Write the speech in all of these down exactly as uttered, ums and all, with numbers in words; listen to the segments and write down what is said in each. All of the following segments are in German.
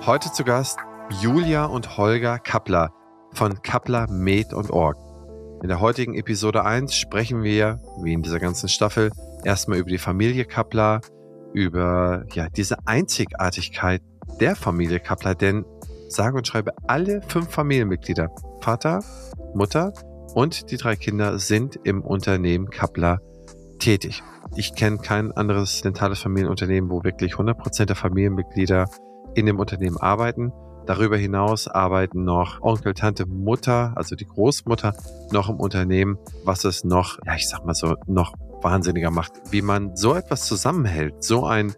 Heute zu Gast Julia und Holger Kappler von Kappler Med und Org. In der heutigen Episode eins sprechen wir, wie in dieser ganzen Staffel, erstmal über die Familie Kappler, über ja, diese Einzigartigkeit der Familie Kappler, denn sage und schreibe, alle fünf Familienmitglieder, Vater, Mutter und die drei Kinder sind im Unternehmen Kappler tätig. Ich kenne kein anderes dentales Familienunternehmen, wo wirklich hundert Prozent der Familienmitglieder in dem Unternehmen arbeiten. Darüber hinaus arbeiten noch Onkel, Tante, Mutter, also die Großmutter, noch im Unternehmen, was es noch, ja, ich sag mal so, noch wahnsinniger macht. Wie man so etwas zusammenhält, so ein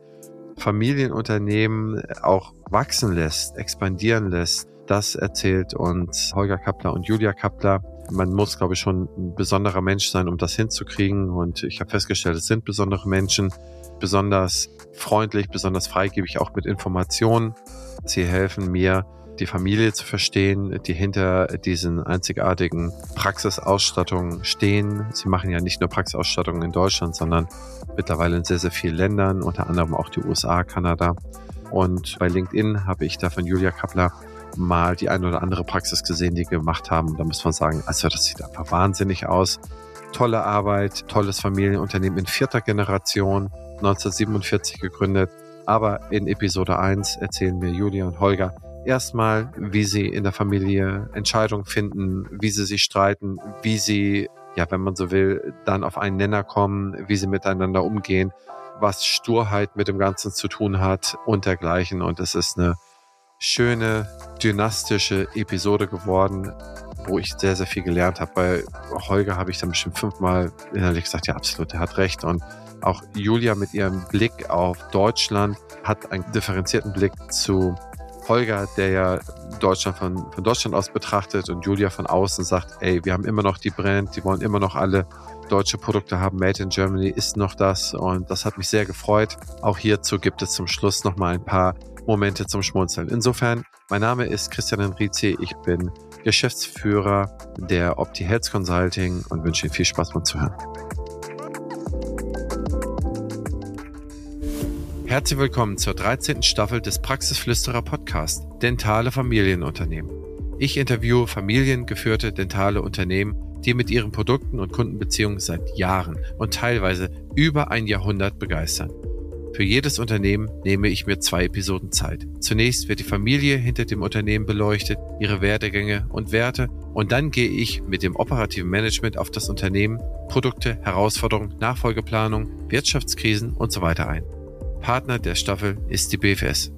Familienunternehmen auch wachsen lässt, expandieren lässt, das erzählt uns Holger Kappler und Julia Kappler. Man muss, glaube ich, schon ein besonderer Mensch sein, um das hinzukriegen. Und ich habe festgestellt, es sind besondere Menschen, besonders freundlich, besonders freigebig, auch mit Informationen. Sie helfen mir, die Familie zu verstehen, die hinter diesen einzigartigen Praxisausstattungen stehen. Sie machen ja nicht nur Praxisausstattungen in Deutschland, sondern mittlerweile in sehr, sehr vielen Ländern, unter anderem auch die U S A, Kanada. Und bei LinkedIn habe ich da von Julia Kappler mal die eine oder andere Praxis gesehen, die gemacht haben. Da muss man sagen, also das sieht einfach wahnsinnig aus. Tolle Arbeit, tolles Familienunternehmen in vierter Generation, neunzehnhundertsiebenundvierzig gegründet. Aber in Episode eins erzählen mir Julia und Holger erstmal, wie sie in der Familie Entscheidungen finden, wie sie sich streiten, wie sie, ja, wenn man so will, dann auf einen Nenner kommen, wie sie miteinander umgehen, was Sturheit mit dem Ganzen zu tun hat und dergleichen. Und es ist eine schöne, dynastische Episode geworden, wo ich sehr, sehr viel gelernt habe. Bei Holger habe ich dann bestimmt fünfmal innerlich gesagt, ja, absolut, er hat recht. Und auch Julia mit ihrem Blick auf Deutschland hat einen differenzierten Blick zu Holger, der ja Deutschland von, von Deutschland aus betrachtet und Julia von außen sagt, ey, wir haben immer noch die Brand, die wollen immer noch alle deutsche Produkte haben, Made in Germany ist noch das und das hat mich sehr gefreut. Auch hierzu gibt es zum Schluss nochmal ein paar Momente zum Schmunzeln. Insofern, mein Name ist Christian Enrizi, ich bin Geschäftsführer der Opti Health Consulting und wünsche Ihnen viel Spaß beim Zuhören. Herzlich willkommen zur dreizehnten Staffel des Praxisflüsterer Podcast Dentale Familienunternehmen. Ich interviewe familiengeführte dentale Unternehmen, die mit ihren Produkten und Kundenbeziehungen seit Jahren und teilweise über ein Jahrhundert begeistern. Für jedes Unternehmen nehme ich mir zwei Episoden Zeit. Zunächst wird die Familie hinter dem Unternehmen beleuchtet, ihre Werdegänge und Werte und dann gehe ich mit dem operativen Management auf das Unternehmen, Produkte, Herausforderungen, Nachfolgeplanung, Wirtschaftskrisen und so weiter ein. Partner der Staffel ist die B F S.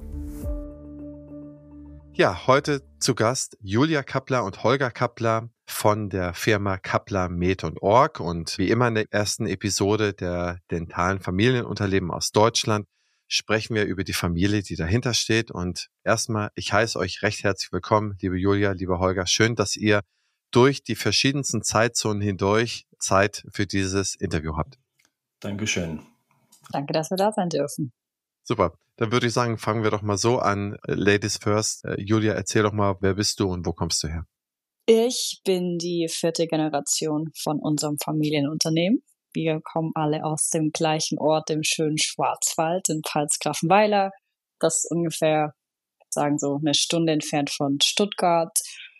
Ja, heute zu Gast Julia Kappler und Holger Kappler von der Firma Kappler Med und Org. Und wie immer in der ersten Episode der dentalen Familienunternehmen aus Deutschland sprechen wir über die Familie, die dahinter steht. Und erstmal, ich heiße euch recht herzlich willkommen, liebe Julia, lieber Holger. Schön, dass ihr durch die verschiedensten Zeitzonen hindurch Zeit für dieses Interview habt. Dankeschön. Danke, dass wir da sein dürfen. Super. Dann würde ich sagen, fangen wir doch mal so an. Ladies first. Julia, erzähl doch mal, wer bist du und wo kommst du her? Ich bin die vierte Generation von unserem Familienunternehmen. Wir kommen alle aus dem gleichen Ort, dem schönen Schwarzwald in Pfalz-Grafenweiler. Das ist ungefähr, sagen so, eine Stunde entfernt von Stuttgart.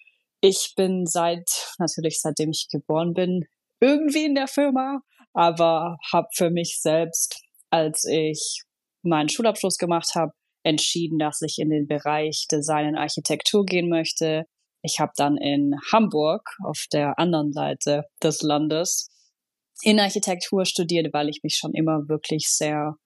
Ich bin seit, natürlich seitdem ich geboren bin, irgendwie in der Firma, aber habe für mich selbst, als ich meinen Schulabschluss gemacht habe, entschieden, dass ich in den Bereich Design und Architektur gehen möchte. Ich habe dann in Hamburg auf der anderen Seite des Landes in Architektur studiert, weil ich mich schon immer wirklich sehr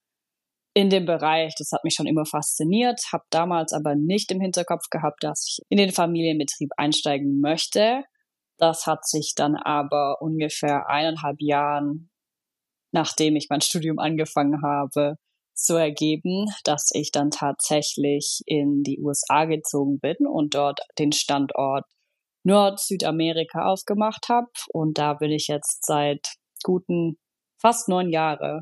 in dem Bereich, das hat mich schon immer fasziniert, habe damals aber nicht im Hinterkopf gehabt, dass ich in den Familienbetrieb einsteigen möchte. Das hat sich dann aber ungefähr eineinhalb Jahren, nachdem ich mein Studium angefangen habe, so ergeben, dass ich dann tatsächlich in die U S A gezogen bin und dort den Standort Nord-Südamerika aufgemacht habe. Und da bin ich jetzt seit guten fast neun Jahren.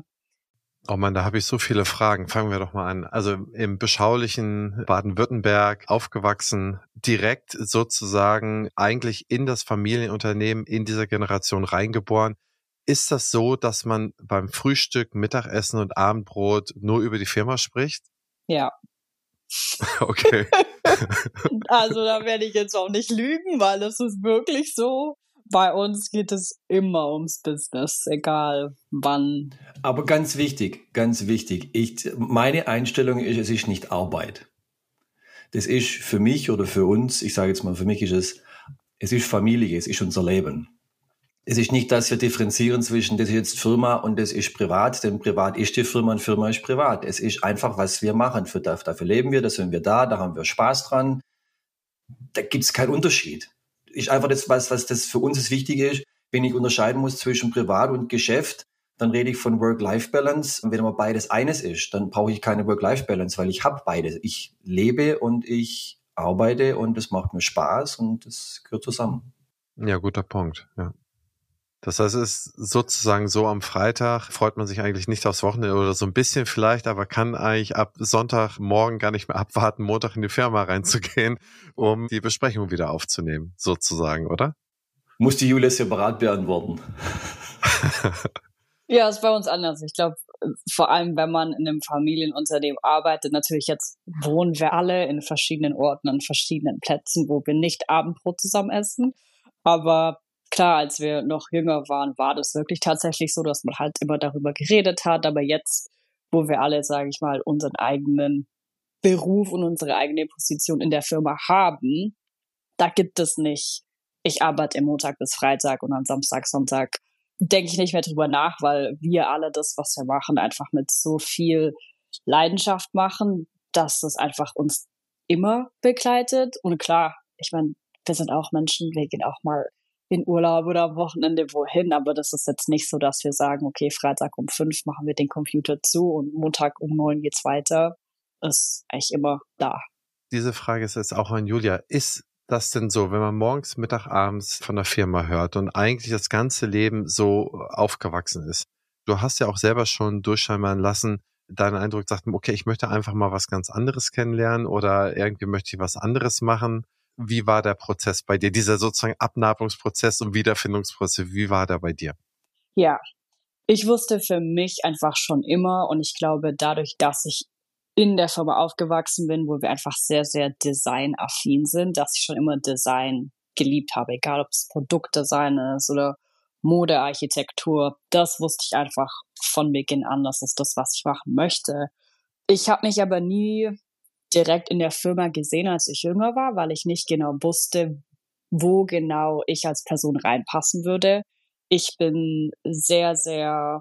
Oh Mann, da habe ich so viele Fragen. Fangen wir doch mal an. Also im beschaulichen Baden-Württemberg aufgewachsen, direkt sozusagen eigentlich in das Familienunternehmen in dieser Generation reingeboren. Ist das so, dass man beim Frühstück, Mittagessen und Abendbrot nur über die Firma spricht? Ja. Okay. Also da werde ich jetzt auch nicht lügen, weil das ist wirklich so. Bei uns geht es immer ums Business, egal wann. Aber ganz wichtig, ganz wichtig. Ich, meine Einstellung ist, es ist nicht Arbeit. Das ist für mich oder für uns, ich sage jetzt mal, für mich ist es, es ist Familie, es ist unser Leben. Es ist nicht, dass wir differenzieren zwischen, das ist jetzt Firma und das ist privat, denn privat ist die Firma und Firma ist privat. Es ist einfach, was wir machen. Für, dafür leben wir, da sind wir da, da haben wir Spaß dran. Da gibt es keinen Unterschied. Ist einfach das, was, was das für uns das Wichtige ist. Wenn ich unterscheiden muss zwischen Privat und Geschäft, dann rede ich von Work-Life-Balance. Und wenn aber beides eines ist, dann brauche ich keine Work-Life-Balance, weil ich habe beides. Ich lebe und ich arbeite und es macht mir Spaß und das gehört zusammen. Ja, guter Punkt, ja. Das heißt, es ist sozusagen so, am Freitag freut man sich eigentlich nicht aufs Wochenende oder so ein bisschen vielleicht, aber kann eigentlich ab Sonntagmorgen gar nicht mehr abwarten, Montag in die Firma reinzugehen, um die Besprechung wieder aufzunehmen, sozusagen, oder? Muss die Julia separat beantworten. Ja, ist bei uns anders. Ich glaube, vor allem, wenn man in einem Familienunternehmen arbeitet, natürlich jetzt wohnen wir alle in verschiedenen Orten, an verschiedenen Plätzen, wo wir nicht Abendbrot zusammen essen, aber klar, als wir noch jünger waren, war das wirklich tatsächlich so, dass man halt immer darüber geredet hat. Aber jetzt, wo wir alle, sage ich mal, unseren eigenen Beruf und unsere eigene Position in der Firma haben, da gibt es nicht, ich arbeite Montag bis Freitag und am Samstag, Sonntag denke ich nicht mehr drüber nach, weil wir alle das, was wir machen, einfach mit so viel Leidenschaft machen, dass es einfach uns immer begleitet. Und klar, ich meine, wir sind auch Menschen, wir gehen auch mal in Urlaub oder am Wochenende wohin, aber das ist jetzt nicht so, dass wir sagen, okay, Freitag um fünf machen wir den Computer zu und Montag um neun geht's weiter. Ist eigentlich immer da. Diese Frage ist jetzt auch an Julia. Ist das denn so, wenn man morgens, Mittag, abends von der Firma hört und eigentlich das ganze Leben so aufgewachsen ist? Du hast ja auch selber schon durchscheinern lassen, dein Eindruck sagt, okay, ich möchte einfach mal was ganz anderes kennenlernen oder irgendwie möchte ich was anderes machen. Wie war der Prozess bei dir, dieser sozusagen Abnabelungsprozess und Wiederfindungsprozess, wie war der bei dir? Ja, ich wusste für mich einfach schon immer und ich glaube dadurch, dass ich in der Firma aufgewachsen bin, wo wir einfach sehr, sehr designaffin sind, dass ich schon immer Design geliebt habe, egal ob es Produktdesign ist oder Modearchitektur. Das wusste ich einfach von Beginn an, das ist das, was ich machen möchte. Ich habe mich aber nie direkt in der Firma gesehen, als ich jünger war, weil ich nicht genau wusste, wo genau ich als Person reinpassen würde. Ich bin sehr, sehr,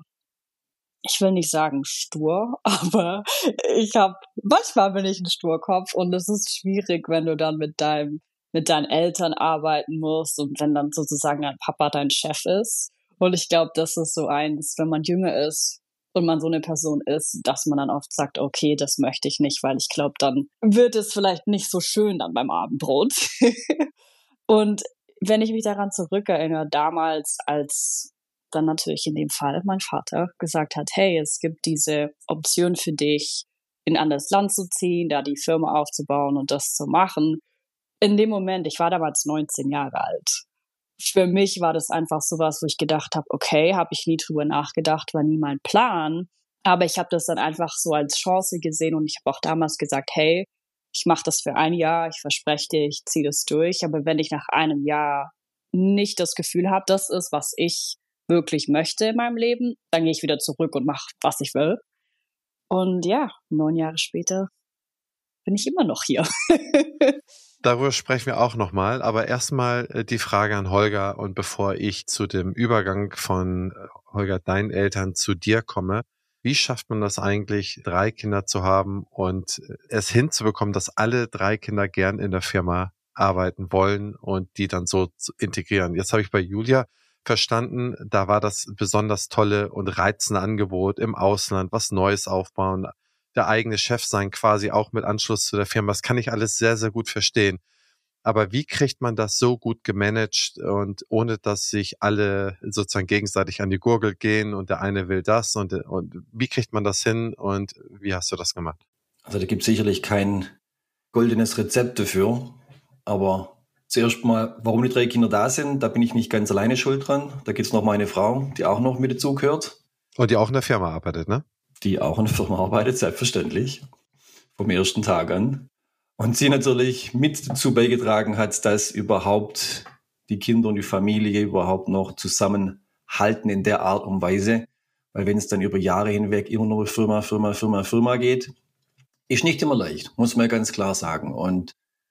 ich will nicht sagen stur, aber ich habe, manchmal bin ich ein Sturkopf und es ist schwierig, wenn du dann mit deinem, mit deinen Eltern arbeiten musst und wenn dann sozusagen dein Papa dein Chef ist. Und ich glaube, das ist so eins, wenn man jünger ist und man so eine Person ist, dass man dann oft sagt, okay, das möchte ich nicht, weil ich glaube, dann wird es vielleicht nicht so schön dann beim Abendbrot. Und wenn ich mich daran zurückerinnere, damals, als dann natürlich in dem Fall mein Vater gesagt hat, hey, es gibt diese Option für dich, in ein anderes Land zu ziehen, da die Firma aufzubauen und das zu machen. In dem Moment, ich war damals neunzehn Jahre alt. Für mich war das einfach sowas, wo ich gedacht habe, okay, habe ich nie drüber nachgedacht, war nie mein Plan. Aber ich habe das dann einfach so als Chance gesehen und ich habe auch damals gesagt, hey, ich mache das für ein Jahr, ich verspreche dir, ich ziehe das durch. Aber wenn ich nach einem Jahr nicht das Gefühl habe, das ist, was ich wirklich möchte in meinem Leben, dann gehe ich wieder zurück und mache, was ich will. Und ja, neun Jahre später bin ich immer noch hier. Darüber sprechen wir auch nochmal, aber erstmal die Frage an Holger und bevor ich zu dem Übergang von Holger, deinen Eltern, zu dir komme, wie schafft man das eigentlich, drei Kinder zu haben und es hinzubekommen, dass alle drei Kinder gern in der Firma arbeiten wollen und die dann so zu integrieren? Jetzt habe ich bei Julia verstanden, da war das besonders tolle und reizende Angebot im Ausland, was Neues aufbauen, der eigene Chef sein quasi auch mit Anschluss zu der Firma. Das kann ich alles sehr, sehr gut verstehen. Aber wie kriegt man das so gut gemanagt und ohne, dass sich alle sozusagen gegenseitig an die Gurgel gehen und der eine will das und, und wie kriegt man das hin und wie hast du das gemacht? Also da gibt es sicherlich kein goldenes Rezept dafür, aber zuerst mal, warum die drei Kinder da sind, da bin ich nicht ganz alleine schuld dran. Da gibt es noch meine Frau, die auch noch mit dazugehört. Und die auch in der Firma arbeitet, ne? Die auch in der Firma arbeitet, selbstverständlich. vom ersten Tag an. Und sie natürlich mit dazu beigetragen hat, dass überhaupt die Kinder und die Familie überhaupt noch zusammenhalten in der Art und Weise. Weil wenn es dann über Jahre hinweg immer nur Firma, Firma, Firma, Firma geht, ist nicht immer leicht, muss man ganz klar sagen. Und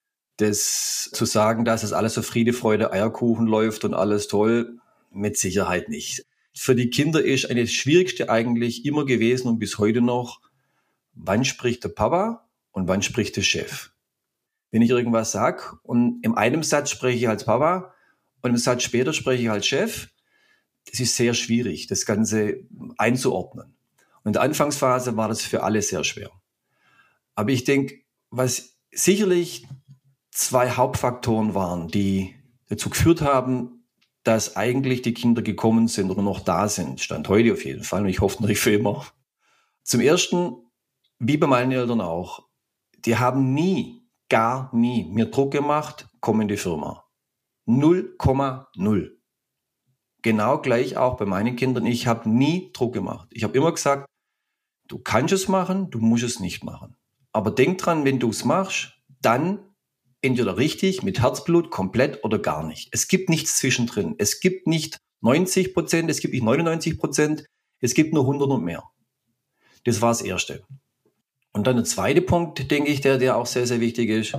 das zu sagen, dass es alles so Friede, Freude, Eierkuchen läuft und alles toll, mit Sicherheit nicht. Für die Kinder ist eine Schwierigste eigentlich immer gewesen und bis heute noch, wann spricht der Papa und wann spricht der Chef? Wenn ich irgendwas sage und in einem Satz spreche ich als Papa und im Satz später spreche ich als Chef, das ist sehr schwierig, das Ganze einzuordnen. Und in der Anfangsphase war das für alle sehr schwer. Aber ich denke, was sicherlich zwei Hauptfaktoren waren, die dazu geführt haben, dass eigentlich die Kinder gekommen sind oder noch da sind, Stand heute auf jeden Fall, und ich hoffe natürlich für immer. Zum Ersten, wie bei meinen Eltern auch, die haben nie, gar nie mir Druck gemacht, komm in die Firma. null Komma null. Genau gleich auch bei meinen Kindern, ich habe nie Druck gemacht. Ich habe immer gesagt, du kannst es machen, du musst es nicht machen. Aber denk dran, wenn du es machst, dann entweder richtig, mit Herzblut, komplett oder gar nicht. Es gibt nichts zwischendrin. Es gibt nicht neunzig Prozent, es gibt nicht neunundneunzig Prozent, es gibt nur hundert und mehr. Das war das Erste. Und dann der zweite Punkt, denke ich, der, der auch sehr, sehr wichtig ist.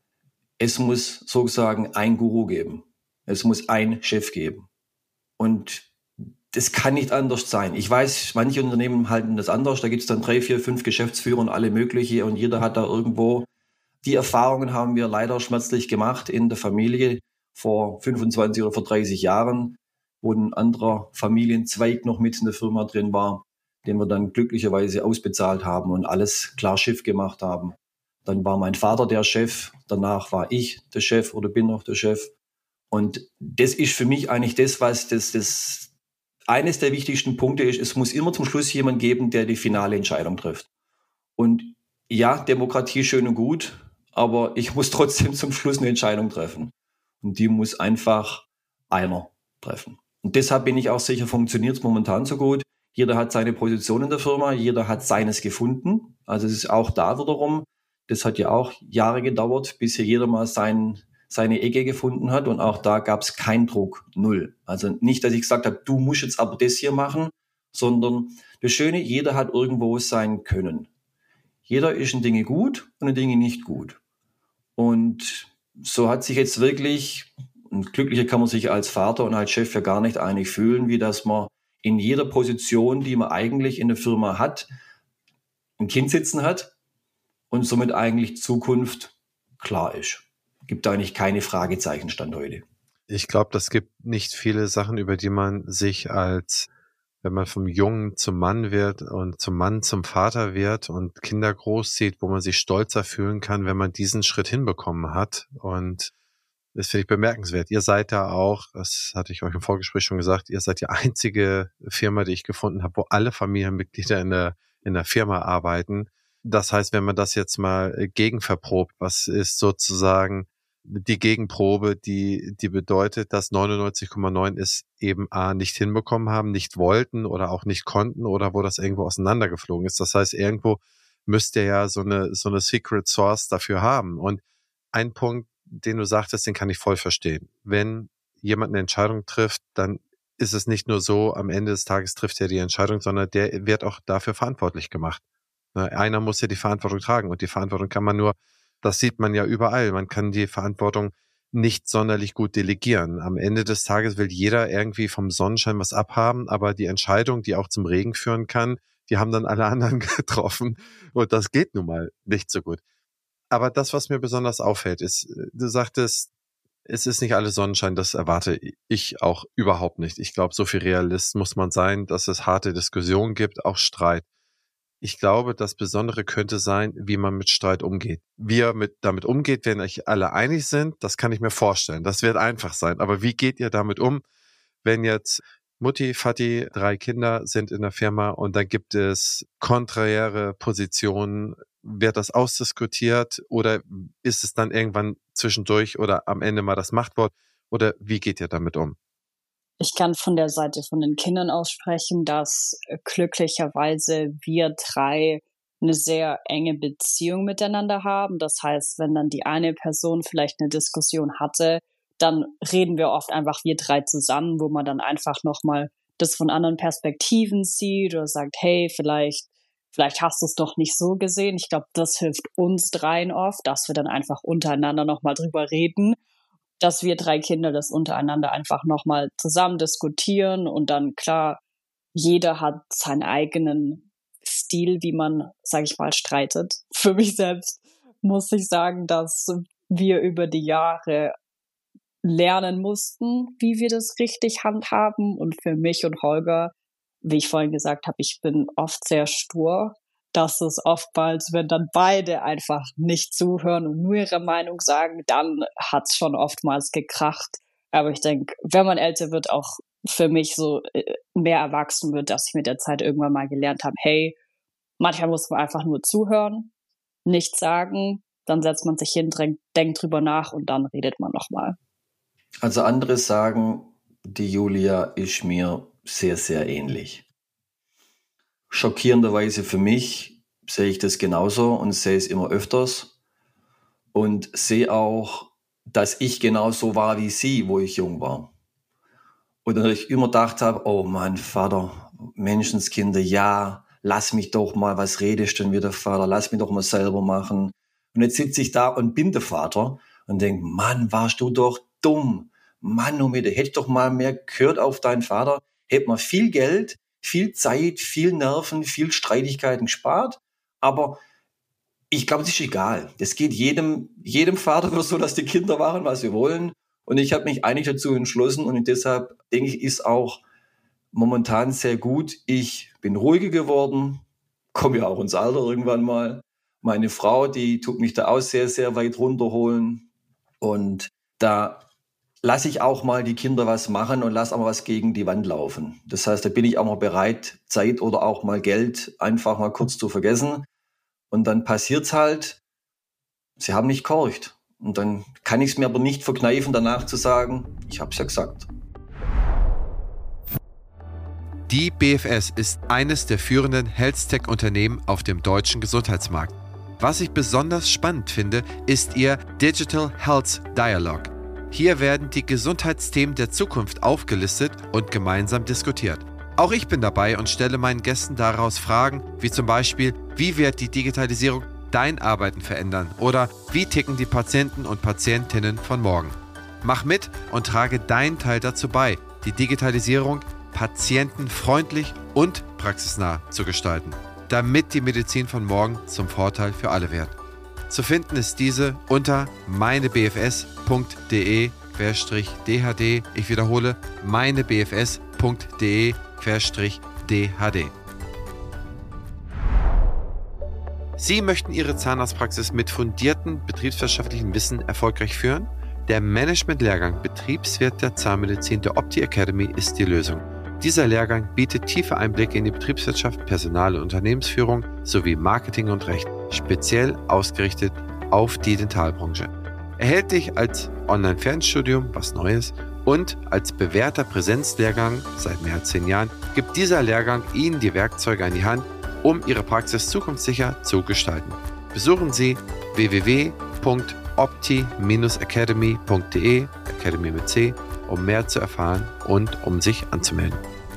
Es muss sozusagen ein Guru geben. Es muss ein Chef geben. Und das kann nicht anders sein. Ich weiß, manche Unternehmen halten das anders. Da gibt es dann drei, vier, fünf Geschäftsführer und alle mögliche. Und jeder hat da irgendwo. Die Erfahrungen haben wir leider schmerzlich gemacht in der Familie vor fünfundzwanzig oder vor dreißig Jahren, wo ein anderer Familienzweig noch mit in der Firma drin war, den wir dann glücklicherweise ausbezahlt haben und alles klar Schiff gemacht haben. Dann war mein Vater der Chef, danach war ich der Chef oder bin noch der Chef. Und das ist für mich eigentlich das, was das, das eines der wichtigsten Punkte ist. Es muss immer zum Schluss jemand geben, der die finale Entscheidung trifft. Und ja, Demokratie schön und gut, aber ich muss trotzdem zum Schluss eine Entscheidung treffen. Und die muss einfach einer treffen. Und deshalb bin ich auch sicher, funktioniert es momentan so gut. Jeder hat seine Position in der Firma, jeder hat seines gefunden. Also es ist auch da wiederum, das hat ja auch Jahre gedauert, bis hier jeder mal sein, seine Ecke gefunden hat. Und auch da gab es keinen Druck, null. Also nicht, dass ich gesagt habe, du musst jetzt aber das hier machen, sondern das Schöne, jeder hat irgendwo sein Können. Jeder ist in Dinge gut und in Dinge nicht gut. Und so hat sich jetzt wirklich, und glücklicher kann man sich als Vater und als Chef ja gar nicht einig fühlen, wie dass man in jeder Position, die man eigentlich in der Firma hat, ein Kind sitzen hat und somit eigentlich Zukunft klar ist. Gibt eigentlich keine Fragezeichen Stand heute. Ich glaube, das gibt nicht viele Sachen, über die man sich als, wenn man vom Jungen zum Mann wird und zum Mann zum Vater wird und Kinder großzieht, wo man sich stolzer fühlen kann, wenn man diesen Schritt hinbekommen hat. Und das finde ich bemerkenswert. Ihr seid da auch, das hatte ich euch im Vorgespräch schon gesagt, ihr seid die einzige Firma, die ich gefunden habe, wo alle Familienmitglieder in der, in der Firma arbeiten. Das heißt, wenn man das jetzt mal gegenverprobt, was ist sozusagen die Gegenprobe, die, die bedeutet, dass neunundneunzig Komma neun es eben A nicht hinbekommen haben, nicht wollten oder auch nicht konnten oder wo das irgendwo auseinandergeflogen ist. Das heißt, irgendwo müsst ihr ja so eine, so eine Secret Source dafür haben. Und ein Punkt, den du sagtest, den kann ich voll verstehen. Wenn jemand eine Entscheidung trifft, dann ist es nicht nur so, am Ende des Tages trifft er die Entscheidung, sondern der wird auch dafür verantwortlich gemacht. Einer muss ja die Verantwortung tragen und die Verantwortung kann man nur, das sieht man ja überall, man kann die Verantwortung nicht sonderlich gut delegieren. Am Ende des Tages will jeder irgendwie vom Sonnenschein was abhaben, aber die Entscheidung, die auch zum Regen führen kann, die haben dann alle anderen getroffen und das geht nun mal nicht so gut. Aber das, was mir besonders auffällt, ist, du sagtest, es ist nicht alles Sonnenschein, das erwarte ich auch überhaupt nicht. Ich glaube, so viel Realist muss man sein, dass es harte Diskussionen gibt, auch Streit. Ich glaube, das Besondere könnte sein, wie man mit Streit umgeht. Wie ihr mit, damit umgeht, wenn euch alle einig sind, das kann ich mir vorstellen. Das wird einfach sein. Aber wie geht ihr damit um, wenn jetzt Mutti, Vati, drei Kinder sind in der Firma und dann gibt es konträre Positionen? Wird das ausdiskutiert oder ist es dann irgendwann zwischendurch oder am Ende mal das Machtwort? Oder wie geht ihr damit um? Ich kann von der Seite von den Kindern aussprechen, dass glücklicherweise wir drei eine sehr enge Beziehung miteinander haben. Das heißt, wenn dann die eine Person vielleicht eine Diskussion hatte, dann reden wir oft einfach wir drei zusammen, wo man dann einfach nochmal das von anderen Perspektiven sieht oder sagt, hey, vielleicht, vielleicht hast du es doch nicht so gesehen. Ich glaube, das hilft uns dreien oft, dass wir dann einfach untereinander nochmal drüber reden, dass wir drei Kinder das untereinander einfach nochmal zusammen diskutieren und dann klar, jeder hat seinen eigenen Stil, wie man, sage ich mal, streitet. Für mich selbst muss ich sagen, dass wir über die Jahre lernen mussten, wie wir das richtig handhaben. Und für mich und Holger, wie ich vorhin gesagt habe, ich bin oft sehr stur. Das ist oftmals, wenn dann beide einfach nicht zuhören und nur ihre Meinung sagen, dann hat's schon oftmals gekracht. Aber ich denke, wenn man älter wird, auch für mich so mehr erwachsen wird, dass ich mit der Zeit irgendwann mal gelernt habe, hey, manchmal muss man einfach nur zuhören, nichts sagen, dann setzt man sich hin, denkt drüber nach und dann redet man nochmal. Also andere sagen, die Julia ist mir sehr, sehr ähnlich. Schockierenderweise für mich sehe ich das genauso und sehe es immer öfters und sehe auch, dass ich genauso war wie sie, wo ich jung war. Und dann ich immer gedacht habe, oh Mann, Vater, Menschenskinder, ja, lass mich doch mal, was redest du denn wieder, Vater, lass mich doch mal selber machen. Und jetzt sitze ich da und bin der Vater und denke, Mann, warst du doch dumm. Mann, oh Mitte, hätte doch mal mehr gehört auf deinen Vater, hätte mal viel Geld, viel Zeit, viel Nerven, viel Streitigkeiten gespart. Aber ich glaube, das ist egal. Das geht jedem, jedem Vater wird so, dass die Kinder machen, was sie wollen. Und ich habe mich eigentlich dazu entschlossen und deshalb denke ich, ist auch momentan sehr gut. Ich bin ruhiger geworden, komme ja auch ins Alter irgendwann mal. Meine Frau, die tut mich da auch sehr, sehr weit runterholen. Und da lasse ich auch mal die Kinder was machen und lasse auch mal was gegen die Wand laufen. Das heißt, da bin ich auch mal bereit, Zeit oder auch mal Geld einfach mal kurz zu vergessen. Und dann passiert's halt, sie haben nicht gehorcht. Und dann kann ich es mir aber nicht verkneifen, danach zu sagen, ich habe es ja gesagt. Die B F S ist eines der führenden Health-Tech-Unternehmen auf dem deutschen Gesundheitsmarkt. Was ich besonders spannend finde, ist ihr Digital Health Dialogue. Hier werden die Gesundheitsthemen der Zukunft aufgelistet und gemeinsam diskutiert. Auch ich bin dabei und stelle meinen Gästen daraus Fragen, wie zum Beispiel, wie wird die Digitalisierung dein Arbeiten verändern oder wie ticken die Patienten und Patientinnen von morgen. Mach mit und trage deinen Teil dazu bei, die Digitalisierung patientenfreundlich und praxisnah zu gestalten, damit die Medizin von morgen zum Vorteil für alle wird. Zu finden ist diese unter meinebfs.de D H D. Ich wiederhole, meinebfs.de D H D. Sie möchten Ihre Zahnarztpraxis mit fundiertem betriebswirtschaftlichen Wissen erfolgreich führen? Der Management-Lehrgang Betriebswirt der Zahnmedizin der Opti Academy ist die Lösung. Dieser Lehrgang bietet tiefe Einblicke in die Betriebswirtschaft, Personal- und Unternehmensführung sowie Marketing und Recht, speziell ausgerichtet auf die Dentalbranche. Erhältlich als Online-Fernstudium, was Neues, und als bewährter Präsenzlehrgang seit mehr als zehn Jahren gibt dieser Lehrgang Ihnen die Werkzeuge an die Hand, um Ihre Praxis zukunftssicher zu gestalten. Besuchen Sie w w w punkt opti Bindestrich academy punkt de, Academy mit C, um mehr zu erfahren und um sich anzumelden.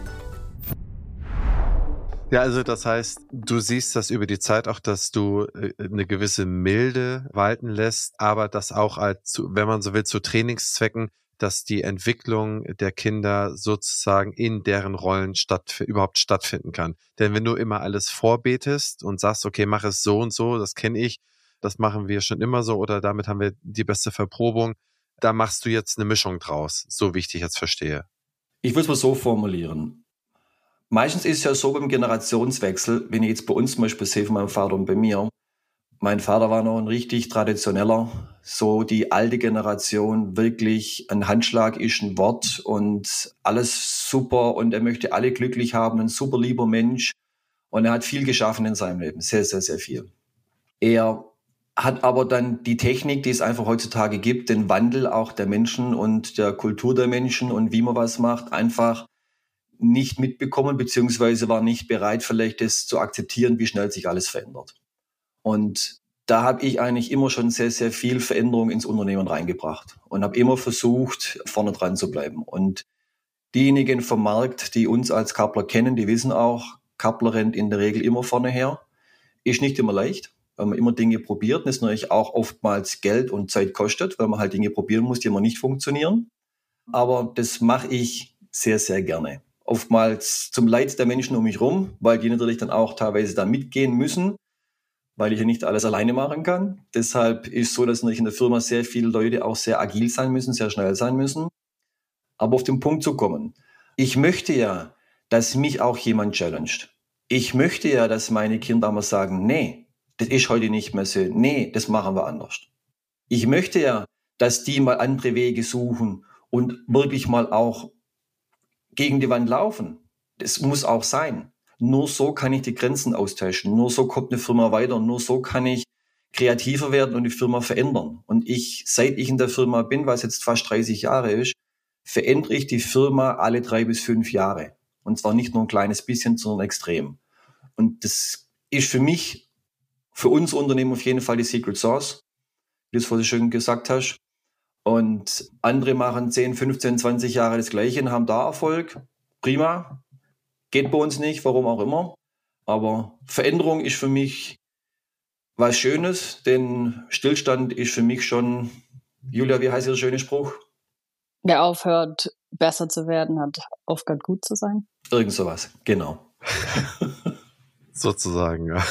Ja, also das heißt, du siehst das über die Zeit auch, dass du eine gewisse Milde walten lässt, aber das auch als, wenn man so will, zu Trainingszwecken, dass die Entwicklung der Kinder sozusagen in deren Rollen statt, überhaupt stattfinden kann. Denn wenn du immer alles vorbetest und sagst, okay, mach es so und so, das kenne ich, das machen wir schon immer so oder damit haben wir die beste Verprobung, da machst du jetzt eine Mischung draus, so wie ich dich jetzt verstehe. Ich würde es mal so formulieren. Meistens ist es ja so beim Generationswechsel, wenn ich jetzt bei uns zum Beispiel sehe, von meinem Vater und bei mir, mein Vater war noch ein richtig traditioneller, so die alte Generation, wirklich ein Handschlag ist ein Wort und alles super und er möchte alle glücklich haben, ein super lieber Mensch und er hat viel geschaffen in seinem Leben, sehr, sehr, sehr viel. Er hat aber dann die Technik, die es einfach heutzutage gibt, den Wandel auch der Menschen und der Kultur der Menschen und wie man was macht, einfach nicht mitbekommen, beziehungsweise war nicht bereit, vielleicht das zu akzeptieren, wie schnell sich alles verändert. Und da habe ich eigentlich immer schon sehr, sehr viel Veränderung ins Unternehmen reingebracht und habe immer versucht, vorne dran zu bleiben. Und diejenigen vom Markt, die uns als Kappler kennen, die wissen auch, Kappler rennt in der Regel immer vorne her. Ist nicht immer leicht, weil man immer Dinge probiert. Das natürlich auch oftmals Geld und Zeit kostet, weil man halt Dinge probieren muss, die immer nicht funktionieren. Aber das mache ich sehr, sehr gerne. Oftmals zum Leid der Menschen um mich rum, weil die natürlich dann auch teilweise da mitgehen müssen, weil ich ja nicht alles alleine machen kann. Deshalb ist so, dass natürlich in der Firma sehr viele Leute auch sehr agil sein müssen, sehr schnell sein müssen. Aber auf den Punkt zu kommen. Ich möchte ja, dass mich auch jemand challenged. Ich möchte ja, dass meine Kinder mal sagen, nee, das ist heute nicht mehr so. Nee, das machen wir anders. Ich möchte ja, dass die mal andere Wege suchen und wirklich mal auch gegen die Wand laufen. Das muss auch sein. Nur so kann ich die Grenzen austauschen. Nur so kommt eine Firma weiter. Nur so kann ich kreativer werden und die Firma verändern. Und ich, seit ich in der Firma bin, was jetzt fast dreißig Jahre ist, verändere ich die Firma alle drei bis fünf Jahre. Und zwar nicht nur ein kleines bisschen, sondern extrem. Und das ist für mich, für unser Unternehmen auf jeden Fall die Secret Sauce, wie du es vorhin schön gesagt hast. Und andere machen zehn, fünfzehn, zwanzig Jahre das Gleiche und haben da Erfolg. Prima. Geht bei uns nicht, warum auch immer. Aber Veränderung ist für mich was Schönes, denn Stillstand ist für mich schon, Julia, wie heißt Ihr schöner Spruch? Wer aufhört, besser zu werden, hat aufgehört, gut zu sein. Irgend sowas, genau. Sozusagen, ja.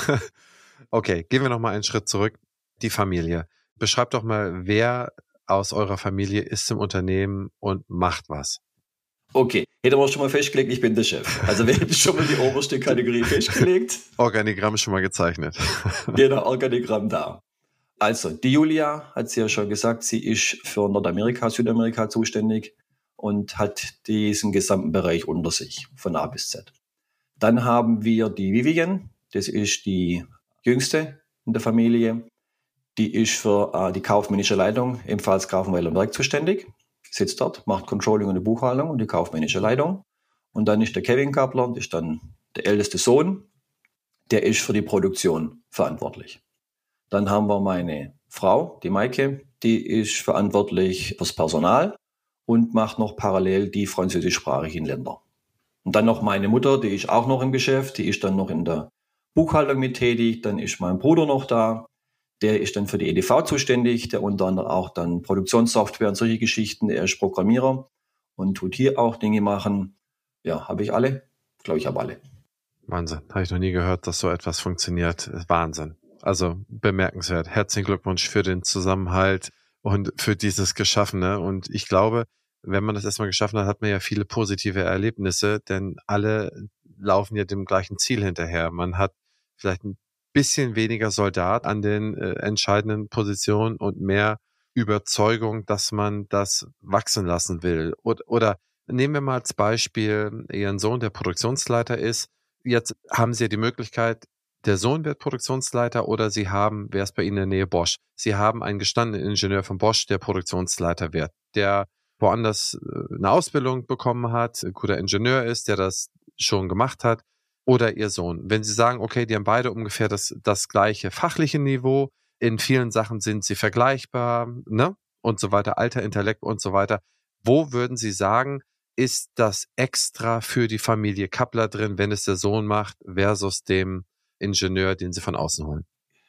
Okay, gehen wir nochmal einen Schritt zurück. Die Familie. Beschreibt doch mal, wer aus eurer Familie ist im Unternehmen und macht was. Okay, hätten wir schon mal festgelegt, ich bin der Chef. Also wir hätten schon mal die oberste Kategorie festgelegt. Organigramm schon mal gezeichnet. Genau, Organigramm da. Also, die Julia, hat sie ja schon gesagt, sie ist für Nordamerika, Südamerika zuständig und hat diesen gesamten Bereich unter sich, von A bis Z. Dann haben wir die Vivian, das ist die jüngste in der Familie. Die ist für äh, die kaufmännische Leitung im Pfalz-Grafenweiler Werk zuständig. Sitzt dort, macht Controlling und die Buchhaltung und die kaufmännische Leitung. Und dann ist der Kevin Kappler, das ist dann der älteste Sohn, der ist für die Produktion verantwortlich. Dann haben wir meine Frau, die Maike, die ist verantwortlich fürs Personal und macht noch parallel die französischsprachigen Länder. Und dann noch meine Mutter, die ist auch noch im Geschäft, die ist dann noch in der Buchhaltung mit tätig. Dann ist mein Bruder noch da. Der ist dann für die E D V zuständig, der unter anderem auch dann Produktionssoftware und solche Geschichten. Er ist Programmierer und tut hier auch Dinge machen. Ja, habe ich alle? Ich glaube, ich habe alle. Wahnsinn. Habe ich noch nie gehört, dass so etwas funktioniert. Wahnsinn. Also bemerkenswert. Herzlichen Glückwunsch für den Zusammenhalt und für dieses Geschaffene. Und ich glaube, wenn man das erstmal geschaffen hat, hat man ja viele positive Erlebnisse, denn alle laufen ja dem gleichen Ziel hinterher. Man hat vielleicht ein bisschen weniger Soldat an den äh, entscheidenden Positionen und mehr Überzeugung, dass man das wachsen lassen will. Oder, oder nehmen wir mal als Beispiel Ihren Sohn, der Produktionsleiter ist. Jetzt haben Sie ja die Möglichkeit, der Sohn wird Produktionsleiter oder Sie haben, wer ist bei Ihnen in der Nähe, Bosch. Sie haben einen gestandenen Ingenieur von Bosch, der Produktionsleiter wird, der woanders eine Ausbildung bekommen hat, ein guter Ingenieur ist, der das schon gemacht hat. Oder Ihr Sohn. Wenn Sie sagen, okay, die haben beide ungefähr das, das gleiche fachliche Niveau, in vielen Sachen sind sie vergleichbar, ne? Und so weiter, Alter, Intellekt und so weiter. Wo würden Sie sagen, ist das extra für die Familie Kappler drin, wenn es der Sohn macht, versus dem Ingenieur, den Sie von außen holen?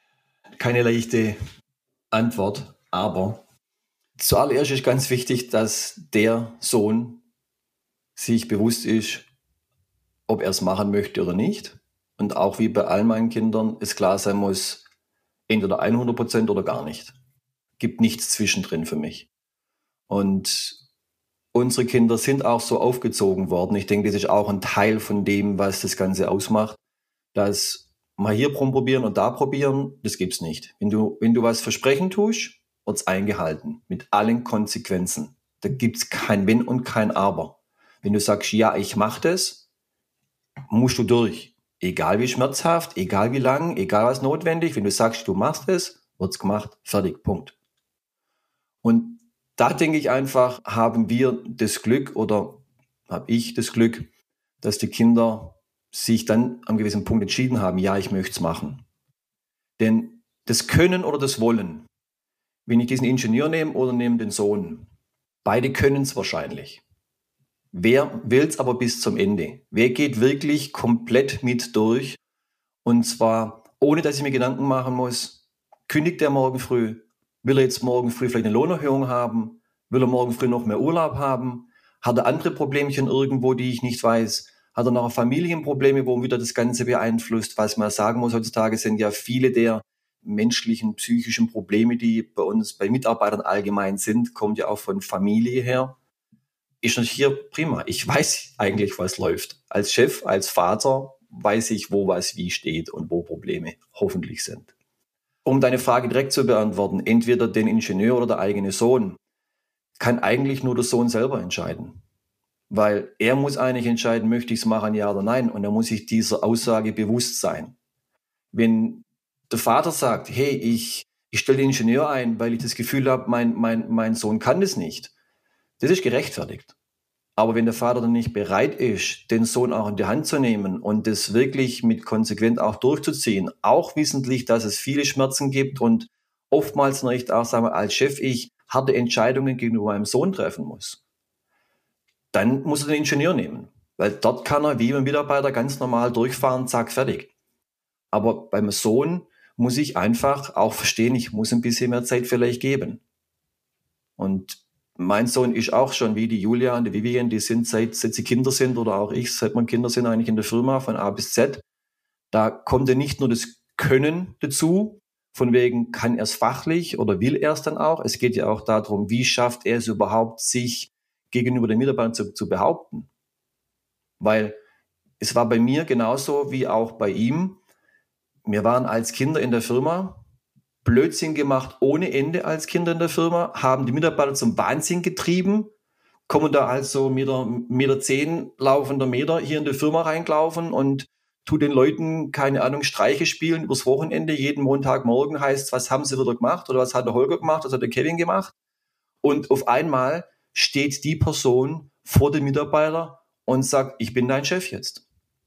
Keine leichte Antwort, aber zuallererst ist ganz wichtig, dass der Sohn sich bewusst ist, ob er es machen möchte oder nicht. Und auch wie bei all meinen Kindern es klar sein muss, entweder hundert Prozent oder gar nicht. Gibt nichts zwischendrin für mich. Und unsere Kinder sind auch so aufgezogen worden. Ich denke, das ist auch ein Teil von dem, was das Ganze ausmacht, dass mal hier probieren und da probieren, das gibt's nicht. Wenn du, wenn du was versprechen tust, wird's eingehalten. Mit allen Konsequenzen. Da gibt's kein Wenn und kein Aber. Wenn du sagst, ja, ich mache das, musst du durch. Egal wie schmerzhaft, egal wie lang, egal was notwendig. Wenn du sagst, du machst es, wird's gemacht. Fertig. Punkt. Und da denke ich einfach, haben wir das Glück oder habe ich das Glück, dass die Kinder sich dann am gewissen Punkt entschieden haben, ja, ich möchte es machen. Denn das Können oder das Wollen, wenn ich diesen Ingenieur nehme oder nehme den Sohn, beide können es wahrscheinlich. Wer will es aber bis zum Ende? Wer geht wirklich komplett mit durch? Und zwar, ohne dass ich mir Gedanken machen muss, kündigt er morgen früh? Will er jetzt morgen früh vielleicht eine Lohnerhöhung haben? Will er morgen früh noch mehr Urlaub haben? Hat er andere Problemchen irgendwo, die ich nicht weiß? Hat er noch Familienprobleme, wo wieder das Ganze beeinflusst? Was man sagen muss, heutzutage sind ja viele der menschlichen, psychischen Probleme, die bei uns, bei Mitarbeitern allgemein sind, kommt ja auch von Familie her. Ist natürlich hier prima. Ich weiß eigentlich, was läuft. Als Chef, als Vater weiß ich, wo was wie steht und wo Probleme hoffentlich sind. Um deine Frage direkt zu beantworten, entweder den Ingenieur oder der eigene Sohn, kann eigentlich nur der Sohn selber entscheiden. Weil er muss eigentlich entscheiden, möchte ich es machen, ja oder nein. Und er muss sich dieser Aussage bewusst sein. Wenn der Vater sagt, hey, ich, ich stelle den Ingenieur ein, weil ich das Gefühl habe, mein, mein, mein Sohn kann das nicht, das ist gerechtfertigt. Aber wenn der Vater dann nicht bereit ist, den Sohn auch in die Hand zu nehmen und das wirklich mit konsequent auch durchzuziehen, auch wissentlich, dass es viele Schmerzen gibt und oftmals nicht auch, sagen wir, als Chef ich harte Entscheidungen gegenüber meinem Sohn treffen muss, dann muss er den Ingenieur nehmen. Weil dort kann er wie ein Mitarbeiter ganz normal durchfahren, zack, fertig. Aber beim Sohn muss ich einfach auch verstehen, ich muss ein bisschen mehr Zeit vielleicht geben. Und mein Sohn ist auch schon wie die Julia und die Vivian, die sind seit, seit sie Kinder sind oder auch ich, seit man Kinder sind eigentlich in der Firma von A bis Z. Da kommt ja nicht nur das Können dazu, von wegen kann er es fachlich oder will er es dann auch. Es geht ja auch darum, wie schafft er es überhaupt, sich gegenüber den Mitarbeitern zu, zu behaupten. Weil es war bei mir genauso wie auch bei ihm. Wir waren als Kinder in der Firma, Blödsinn gemacht ohne Ende als Kinder in der Firma, haben die Mitarbeiter zum Wahnsinn getrieben, kommen da also Meter, Meter zehn laufender Meter hier in die Firma reingelaufen und tu den Leuten, keine Ahnung, Streiche spielen übers Wochenende. Jeden Montagmorgen heißt, was haben sie wieder gemacht oder was hat der Holger gemacht, was hat der Kevin gemacht. Und auf einmal steht die Person vor dem Mitarbeiter und sagt, ich bin dein Chef jetzt.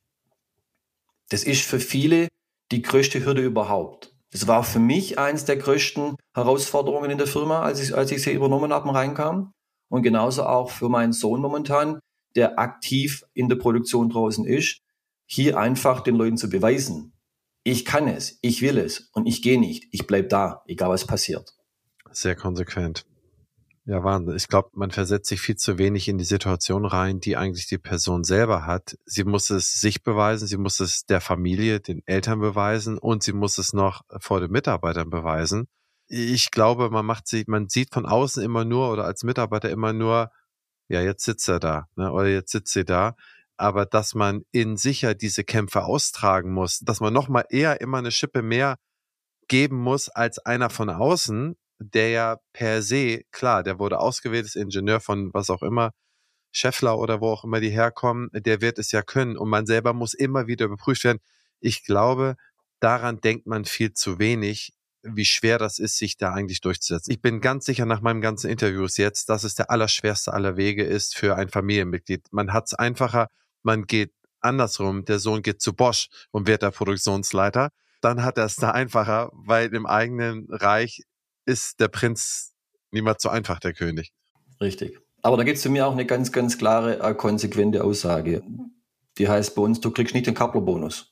Das ist für viele die größte Hürde überhaupt. Das war für mich eins der größten Herausforderungen in der Firma, als ich, als ich sie übernommen habe und reinkam. Und genauso auch für meinen Sohn momentan, der aktiv in der Produktion draußen ist, hier einfach den Leuten zu beweisen, ich kann es, ich will es und ich gehe nicht, ich bleib da, egal was passiert. Sehr konsequent. Ja, Wahnsinn. Ich glaube, man versetzt sich viel zu wenig in die Situation rein, die eigentlich die Person selber hat. Sie muss es sich beweisen, sie muss es der Familie, den Eltern beweisen und sie muss es noch vor den Mitarbeitern beweisen. Ich glaube, man macht sie, man sieht von außen immer nur oder als Mitarbeiter immer nur, ja, jetzt sitzt er da, ne, oder jetzt sitzt sie da. Aber dass man in sich ja diese Kämpfe austragen muss, dass man noch mal eher immer eine Schippe mehr geben muss als einer von außen, der ja per se, klar, der wurde ausgewählt, ist Ingenieur von was auch immer, Schaeffler oder wo auch immer die herkommen, der wird es ja können und man selber muss immer wieder überprüft werden. Ich glaube, daran denkt man viel zu wenig, wie schwer das ist, sich da eigentlich durchzusetzen. Ich bin ganz sicher nach meinen ganzen Interviews jetzt, dass es der allerschwerste aller Wege ist für ein Familienmitglied. Man hat es einfacher, man geht andersrum, der Sohn geht zu Bosch und wird der Produktionsleiter. Dann hat er es da einfacher, weil im eigenen Reich ist der Prinz niemals so einfach, der König. Richtig. Aber da gibt es für mich auch eine ganz, ganz klare, äh, konsequente Aussage. Die heißt bei uns, du kriegst nicht den Kappler-Bonus.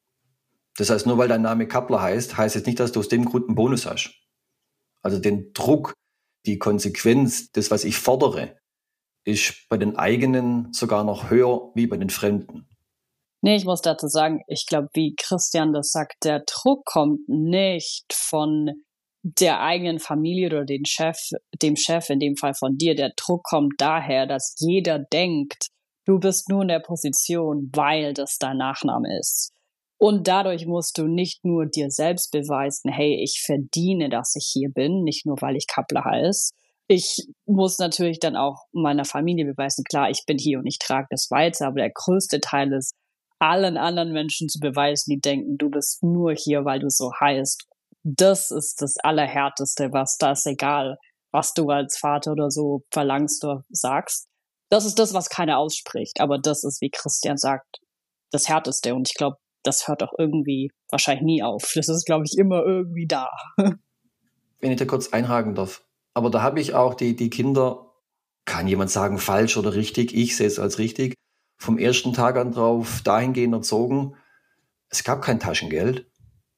Das heißt, nur weil dein Name Kappler heißt, heißt jetzt nicht, dass du aus dem Grund einen Bonus hast. Also den Druck, die Konsequenz, das, was ich fordere, ist bei den eigenen sogar noch höher wie bei den Fremden. Nee, ich muss dazu sagen, ich glaube, wie Christian das sagt, der Druck kommt nicht von der eigenen Familie oder den Chef, dem Chef, in dem Fall von dir. Der Druck kommt daher, dass jeder denkt, du bist nur in der Position, weil das dein Nachname ist. Und dadurch musst du nicht nur dir selbst beweisen, hey, ich verdiene, dass ich hier bin, nicht nur, weil ich Kappler heiße. Ich muss natürlich dann auch meiner Familie beweisen, klar, ich bin hier und ich trage das weiter, aber der größte Teil ist, allen anderen Menschen zu beweisen, die denken, du bist nur hier, weil du so heißt. Das ist das Allerhärteste, was das, egal, was du als Vater oder so verlangst oder sagst. Das ist das, was keiner ausspricht, aber das ist, wie Christian sagt, das Härteste. Und ich glaube, das hört auch irgendwie wahrscheinlich nie auf. Das ist, glaube ich, immer irgendwie da. Wenn ich da kurz einhaken darf. Aber da habe ich auch die, die Kinder, kann jemand sagen, falsch oder richtig, ich sehe es als richtig, vom ersten Tag an drauf dahingehend erzogen, es gab kein Taschengeld.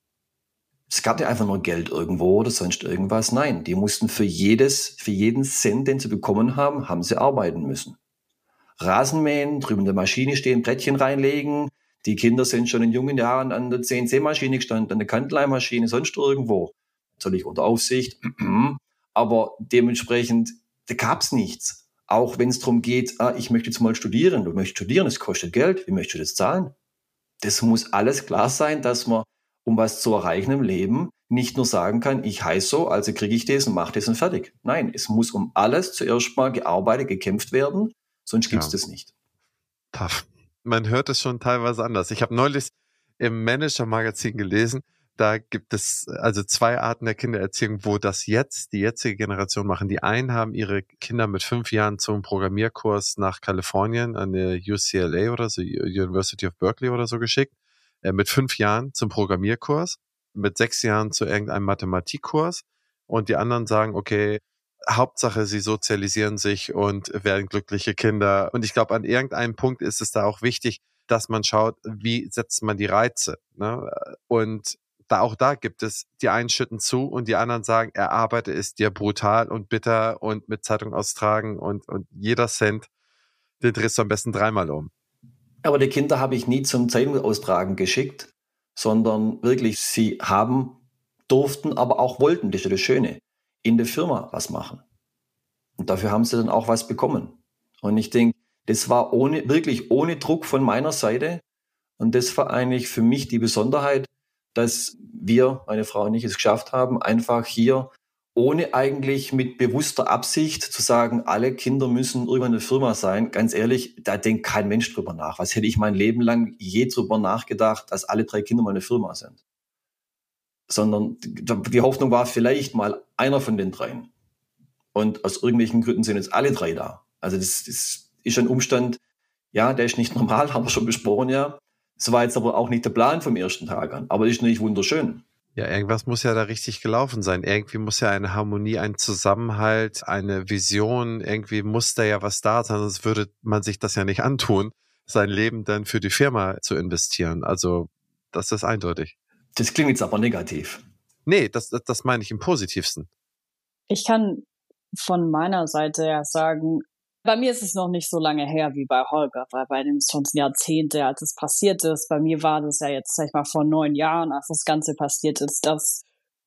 Es gab ja einfach nur Geld irgendwo oder sonst irgendwas. Nein, die mussten für jedes, für jeden Cent, den sie bekommen haben, haben sie arbeiten müssen. Rasenmähen, drüben in der Maschine stehen, Brettchen reinlegen. Die Kinder sind schon in jungen Jahren an der C N C-Maschine gestanden, an der Kantelei-Maschine, sonst irgendwo. Natürlich unter Aufsicht. Aber dementsprechend, da gab's nichts. Auch wenn es darum geht, ah, ich möchte jetzt mal studieren. Du möchtest studieren, es kostet Geld. Wie möchtest du das zahlen? Das muss alles klar sein, dass man, um was zu erreichen im Leben, nicht nur sagen kann, ich heiße so, also kriege ich das und mache das und fertig. Nein, es muss um alles zuerst mal gearbeitet, gekämpft werden, sonst gibt's ja. das nicht. Tough. Man hört es schon teilweise anders. Ich habe neulich im Manager-Magazin gelesen, da gibt es also zwei Arten der Kindererziehung, wo das jetzt, die jetzige Generation machen. Die einen haben ihre Kinder mit fünf Jahren zum Programmierkurs nach Kalifornien an der U C L A oder so, University of Berkeley oder so geschickt. Äh, mit fünf Jahren zum Programmierkurs, mit sechs Jahren zu irgendeinem Mathematikkurs. Und die anderen sagen, okay, Hauptsache, sie sozialisieren sich und werden glückliche Kinder. Und ich glaube, an irgendeinem Punkt ist es da auch wichtig, dass man schaut, wie setzt man die Reize. Ne? Und da auch da gibt es, die einen schütten zu und die anderen sagen, erarbeite es dir brutal und bitter und mit Zeitung austragen und, und jeder Cent, den drehst du am besten dreimal um. Aber die Kinder habe ich nie zum Zeitung austragen geschickt, sondern wirklich, sie haben, durften, aber auch wollten, das ist ja das Schöne, in der Firma was machen. Und dafür haben sie dann auch was bekommen. Und ich denke, das war ohne, wirklich ohne Druck von meiner Seite. Und das war eigentlich für mich die Besonderheit, dass wir, meine Frau und ich, es geschafft haben, einfach hier, ohne eigentlich mit bewusster Absicht zu sagen, alle Kinder müssen irgendwann eine Firma sein. Ganz ehrlich, da denkt kein Mensch drüber nach. Was hätte ich mein Leben lang je drüber nachgedacht, dass alle drei Kinder mal eine Firma sind? Sondern die Hoffnung war vielleicht mal einer von den dreien. Und aus irgendwelchen Gründen sind jetzt alle drei da. Also das, das ist ein Umstand, ja, der ist nicht normal, haben wir schon besprochen, ja. Das war jetzt aber auch nicht der Plan vom ersten Tag an. Aber das ist nicht wunderschön. Ja, irgendwas muss ja da richtig gelaufen sein. Irgendwie muss ja eine Harmonie, ein Zusammenhalt, eine Vision, irgendwie muss da ja was da sein, sonst würde man sich das ja nicht antun, sein Leben dann für die Firma zu investieren. Also das ist eindeutig. Das klingt jetzt aber negativ. Nee, das, das, das meine ich im Positivsten. Ich kann von meiner Seite her sagen, bei mir ist es noch nicht so lange her wie bei Holger, weil bei dem ist schon Jahrzehnte, als es passiert ist. Bei mir war das ja jetzt, sag ich mal, vor neun Jahren, als das Ganze passiert ist, dass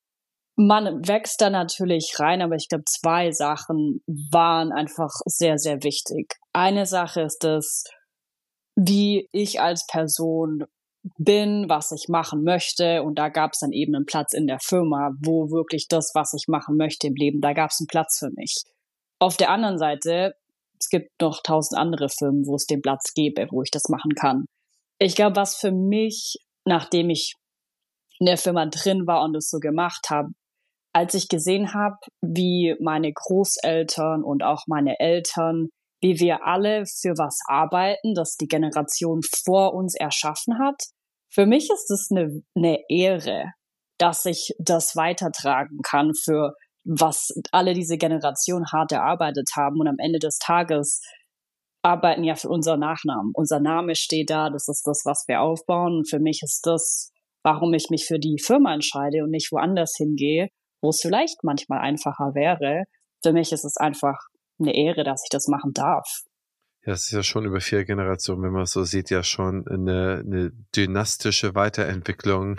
man wächst da natürlich rein, aber ich glaube, zwei Sachen waren einfach sehr, sehr wichtig. Eine Sache ist das, wie ich als Person bin, was ich machen möchte, und da gab es dann eben einen Platz in der Firma, wo wirklich das, was ich machen möchte im Leben, da gab es einen Platz für mich. Auf der anderen Seite, es gibt noch tausend andere Firmen, wo es den Platz gäbe, wo ich das machen kann. Ich glaube, was für mich, nachdem ich in der Firma drin war und es so gemacht habe, als ich gesehen habe, wie meine Großeltern und auch meine Eltern, wie wir alle für was arbeiten, das die Generation vor uns erschaffen hat. Für mich ist es eine, eine Ehre, dass ich das weitertragen kann für was alle diese Generation hart erarbeitet haben. Und am Ende des Tages arbeiten ja für unseren Nachnamen. Unser Name steht da, das ist das, was wir aufbauen. Und für mich ist das, warum ich mich für die Firma entscheide und nicht woanders hingehe, wo es vielleicht manchmal einfacher wäre. Für mich ist es einfach eine Ehre, dass ich das machen darf. Ja, das ist ja schon über vier Generationen, wenn man es so sieht, ja schon eine, eine dynastische Weiterentwicklung.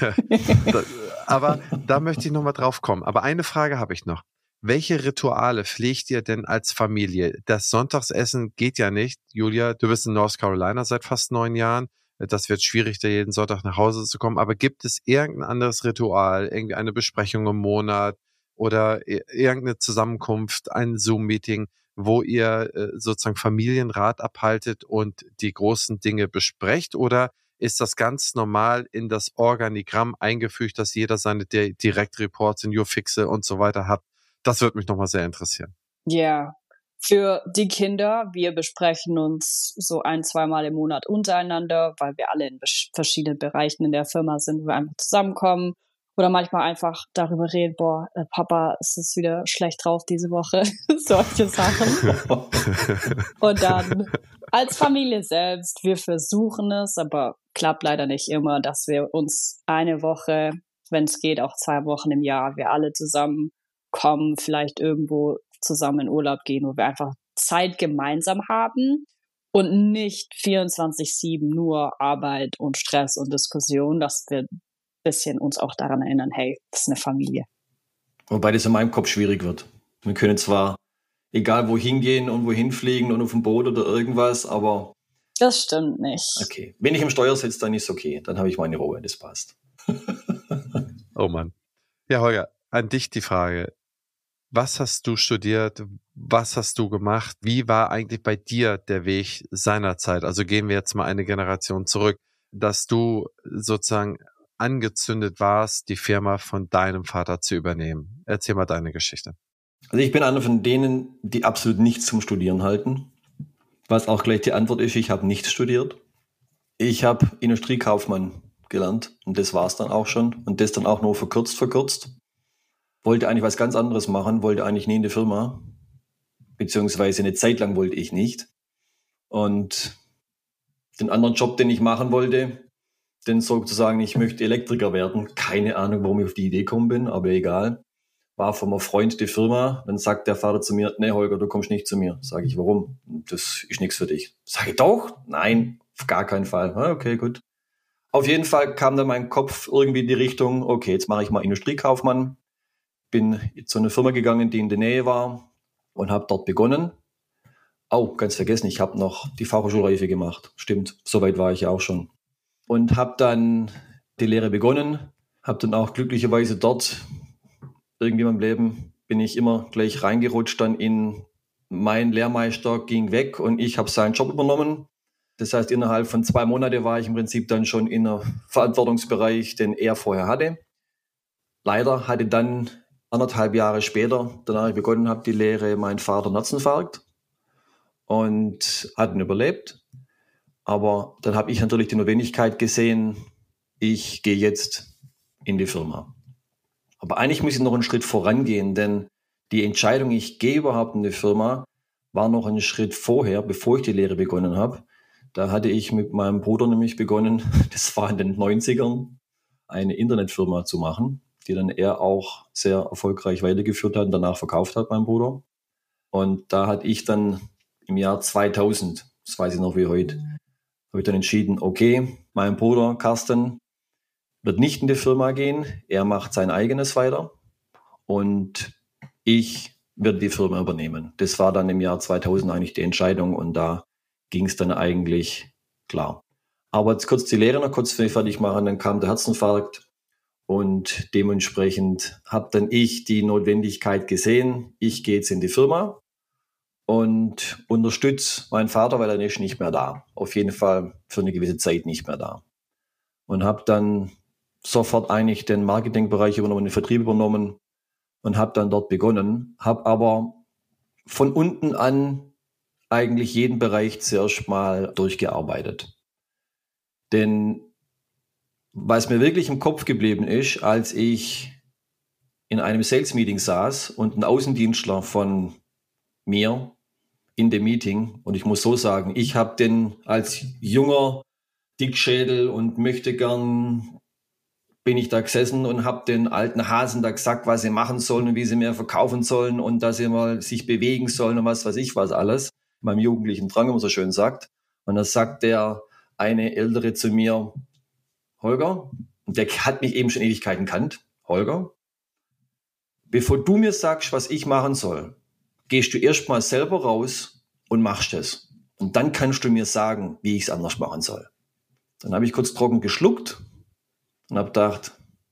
Aber da möchte ich nochmal drauf kommen. Aber eine Frage habe ich noch. Welche Rituale pflegt ihr denn als Familie? Das Sonntagsessen geht ja nicht. Julia, du bist in North Carolina seit fast neun Jahren. Das wird schwierig, da jeden Sonntag nach Hause zu kommen. Aber gibt es irgendein anderes Ritual, irgendwie eine Besprechung im Monat oder irgendeine Zusammenkunft, ein Zoom-Meeting, wo ihr äh, sozusagen Familienrat abhaltet und die großen Dinge besprecht? Oder ist das ganz normal in das Organigramm eingefügt, dass jeder seine Di- Direct-Reports in YourFixe und so weiter hat? Das würde mich nochmal sehr interessieren. Ja, Für die Kinder, wir besprechen uns so ein, zweimal im Monat untereinander, weil wir alle in verschiedenen Bereichen in der Firma sind, wo wir einfach zusammenkommen. Oder manchmal einfach darüber reden, boah, äh, Papa, es ist wieder schlecht drauf diese Woche. Solche Sachen. Und dann als Familie selbst, wir versuchen es, aber klappt leider nicht immer, dass wir uns eine Woche, wenn es geht, auch zwei Wochen im Jahr, wir alle zusammenkommen, vielleicht irgendwo zusammen in Urlaub gehen, wo wir einfach Zeit gemeinsam haben und nicht vierundzwanzig sieben nur Arbeit und Stress und Diskussion, dass wir ein bisschen uns auch daran erinnern, hey, das ist eine Familie. Wobei das in meinem Kopf schwierig wird. Wir können zwar egal wohin gehen und wohin fliegen und auf dem Boot oder irgendwas, aber... Das stimmt nicht. Okay, wenn ich im Steuer sitze, dann ist okay. Dann habe ich meine Ruhe, das passt. Oh Mann. Ja, Holger, an dich die Frage. Was hast du studiert? Was hast du gemacht? Wie war eigentlich bei dir der Weg seinerzeit? Also gehen wir jetzt mal eine Generation zurück, dass du sozusagen angezündet warst, die Firma von deinem Vater zu übernehmen. Erzähl mal deine Geschichte. Also ich bin einer von denen, die absolut nichts zum Studieren halten. Was auch gleich die Antwort ist, ich habe nichts studiert. Ich habe Industriekaufmann gelernt und das war es dann auch schon. Und das dann auch nur verkürzt, verkürzt. Wollte eigentlich was ganz anderes machen, wollte eigentlich nie in die Firma. Beziehungsweise eine Zeit lang wollte ich nicht. Und den anderen Job, den ich machen wollte, den sozusagen, ich möchte Elektriker werden. Keine Ahnung, warum ich auf die Idee gekommen bin, aber egal. War von meinem Freund die Firma. Dann sagt der Vater zu mir, nee Holger, du kommst nicht zu mir. Sage ich, warum? Das ist nichts für dich. Sage ich, doch? Nein, auf gar keinen Fall. Okay, gut. Auf jeden Fall kam dann mein Kopf irgendwie in die Richtung, okay, jetzt mache ich mal Industriekaufmann. Bin zu einer Firma gegangen, die in der Nähe war und habe dort begonnen. Oh, ganz vergessen, ich habe noch die Fachhochschulreife gemacht. Stimmt, soweit war ich ja auch schon. Und habe dann die Lehre begonnen, habe dann auch glücklicherweise dort, irgendwie in meinem Leben, bin ich immer gleich reingerutscht, dann in mein Lehrmeister ging weg und ich habe seinen Job übernommen. Das heißt, innerhalb von zwei Monaten war ich im Prinzip dann schon in einem Verantwortungsbereich, den er vorher hatte. Leider hatte dann anderthalb Jahre später, danach ich begonnen habe, die Lehre, mein Vater einen Herzinfarkt und hat ihn überlebt. Aber dann habe ich natürlich die Notwendigkeit gesehen, ich gehe jetzt in die Firma. Aber eigentlich muss ich noch einen Schritt vorangehen, denn die Entscheidung, ich gehe überhaupt in die Firma, war noch ein Schritt vorher, bevor ich die Lehre begonnen habe. Da hatte ich mit meinem Bruder nämlich begonnen, das war in den neunzigern, eine Internetfirma zu machen, die dann er auch sehr erfolgreich weitergeführt hat und danach verkauft hat, mein Bruder. Und da hatte ich dann im Jahr zweitausend, das weiß ich noch wie heute, habe ich dann entschieden, okay, mein Bruder Carsten wird nicht in die Firma gehen, er macht sein eigenes weiter und ich werde die Firma übernehmen. Das war dann im Jahr zweitausend eigentlich die Entscheidung und da ging es dann eigentlich klar. Aber jetzt kurz die Lehre noch kurz fertig machen, dann kam der Herzinfarkt und dementsprechend habe dann ich die Notwendigkeit gesehen, ich gehe jetzt in die Firma und unterstütze meinen Vater, weil er ist nicht mehr da. Auf jeden Fall für eine gewisse Zeit nicht mehr da. Und habe dann sofort eigentlich den Marketingbereich übernommen, den Vertrieb übernommen und habe dann dort begonnen, habe aber von unten an eigentlich jeden Bereich zuerst mal durchgearbeitet. Denn was mir wirklich im Kopf geblieben ist, als ich in einem Sales-Meeting saß und ein Außendienstler von mir in dem Meeting, und ich muss so sagen, ich habe den als junger Dickschädel und möchte gern, bin ich da gesessen und habe den alten Hasen da gesagt, was sie machen sollen und wie sie mehr verkaufen sollen und dass sie mal sich bewegen sollen und was weiß ich was alles, in meinem jugendlichen Drang, wie man so schön sagt. Und dann sagt der eine Ältere zu mir, Holger, und der hat mich eben schon Ewigkeiten kannt, Holger, bevor du mir sagst, was ich machen soll, gehst du erst mal selber raus und machst es. Und dann kannst du mir sagen, wie ich es anders machen soll. Dann habe ich kurz trocken geschluckt und habe gedacht,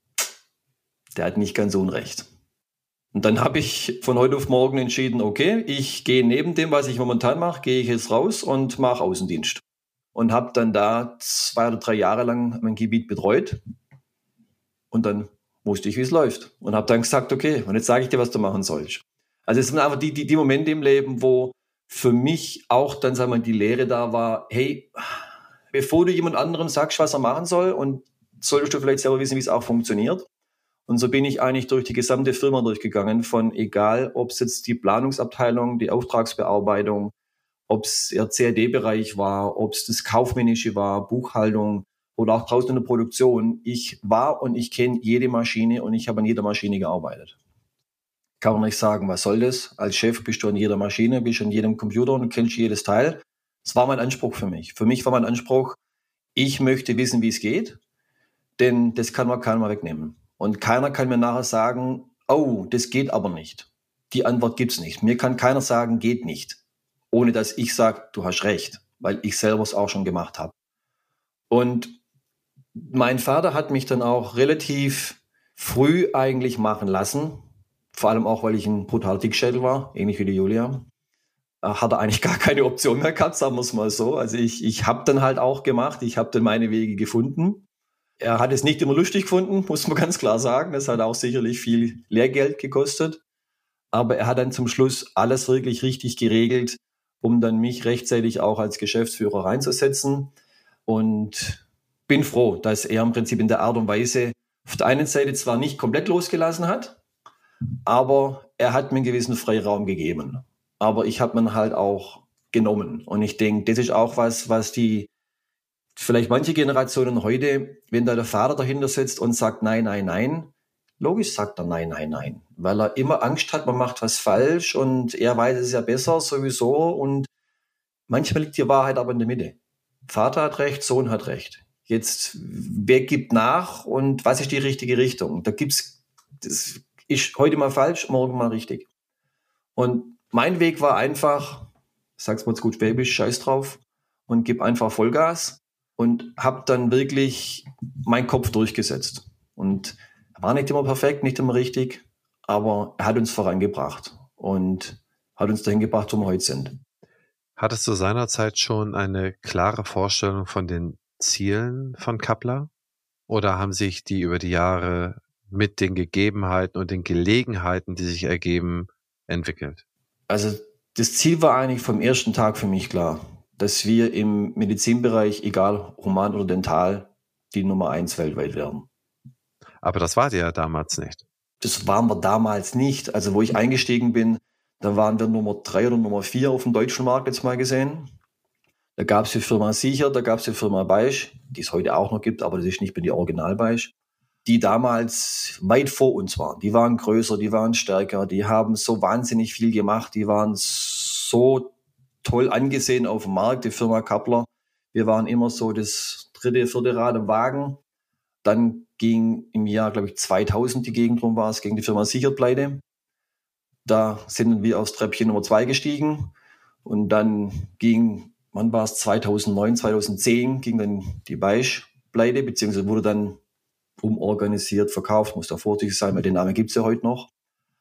der hat nicht ganz unrecht. Und dann habe ich von heute auf morgen entschieden, okay, ich gehe neben dem, was ich momentan mache, gehe ich jetzt raus und mache Außendienst. Und habe dann da zwei oder drei Jahre lang mein Gebiet betreut. Und dann wusste ich, wie es läuft. Und habe dann gesagt, okay, und jetzt sage ich dir, was du machen sollst. Also es sind einfach die, die, die Momente im Leben, wo für mich auch dann, sagen wir mal, die Lehre da war, hey, bevor du jemand anderem sagst, was er machen soll, und solltest du vielleicht selber wissen, wie es auch funktioniert. Und so bin ich eigentlich durch die gesamte Firma durchgegangen, von egal, ob es jetzt die Planungsabteilung, die Auftragsbearbeitung, ob es der C A D-Bereich war, ob es das Kaufmännische war, Buchhaltung oder auch draußen in der Produktion. Ich war und ich kenne jede Maschine und ich habe an jeder Maschine gearbeitet. Kann man nicht sagen, was soll das? Als Chef bist du an jeder Maschine, bist an jedem Computer und kennst jedes Teil. Das war mein Anspruch für mich. Für mich war mein Anspruch, ich möchte wissen, wie es geht, denn das kann mir keiner wegnehmen. Und keiner kann mir nachher sagen, oh, das geht aber nicht. Die Antwort gibt's nicht. Mir kann keiner sagen, geht nicht, ohne dass ich sage, du hast recht, weil ich selber es auch schon gemacht habe. Und mein Vater hat mich dann auch relativ früh eigentlich machen lassen, vor allem auch, weil ich ein brutaler Dickschädel war, ähnlich wie die Julia. Hat er eigentlich gar keine Option mehr gehabt, sagen wir es mal so. Also ich, ich habe dann halt auch gemacht, ich habe dann meine Wege gefunden. Er hat es nicht immer lustig gefunden, muss man ganz klar sagen. Das hat auch sicherlich viel Lehrgeld gekostet. Aber er hat dann zum Schluss alles wirklich richtig geregelt, um dann mich rechtzeitig auch als Geschäftsführer reinzusetzen. Und bin froh, dass er im Prinzip in der Art und Weise auf der einen Seite zwar nicht komplett losgelassen hat, aber er hat mir einen gewissen Freiraum gegeben. Aber ich habe mir halt auch genommen. Und ich denke, das ist auch was, was die vielleicht manche Generationen heute, wenn da der Vater dahinter sitzt und sagt nein, nein, nein, logisch sagt er nein, nein, nein, weil er immer Angst hat, man macht was falsch und er weiß es ja besser sowieso und manchmal liegt die Wahrheit aber in der Mitte. Vater hat recht, Sohn hat recht. Jetzt, wer gibt nach und was ist die richtige Richtung? Da gibt's, das ist heute mal falsch, morgen mal richtig. Und mein Weg war einfach, ich sag's mal jetzt gut schwäbisch, scheiß drauf und gib einfach Vollgas. Und habe dann wirklich meinen Kopf durchgesetzt. Und war nicht immer perfekt, nicht immer richtig, aber er hat uns vorangebracht und hat uns dahin gebracht, wo wir heute sind. Hattest du seinerzeit schon eine klare Vorstellung von den Zielen von Kappler? Oder haben sich die über die Jahre mit den Gegebenheiten und den Gelegenheiten, die sich ergeben, entwickelt? Also das Ziel war eigentlich vom ersten Tag für mich klar, dass wir im Medizinbereich, egal human oder dental, die Nummer eins weltweit werden. Aber das wart ihr ja damals nicht. Das waren wir damals nicht. Also wo ich eingestiegen bin, da waren wir Nummer drei oder Nummer vier auf dem deutschen Markt jetzt mal gesehen. Da gab es die Firma Siecher, da gab es die Firma Beisch, die es heute auch noch gibt, aber das ist nicht mehr die Original Beisch, die damals weit vor uns waren. Die waren größer, die waren stärker, die haben so wahnsinnig viel gemacht, die waren so toll angesehen auf dem Markt, die Firma Kappler. Wir waren immer so das dritte, vierte Rad im Wagen. Dann ging im Jahr, glaube ich, zweitausend die Gegend rum war es, gegen die Firma Sichert pleite. Da sind wir aufs Treppchen Nummer zwei gestiegen. Und dann ging, wann war es, zweitausendneun, zweitausendzehn, ging dann die Beisch pleite, beziehungsweise wurde dann umorganisiert, verkauft, muss da vorsichtig sein, weil den Namen gibt es ja heute noch.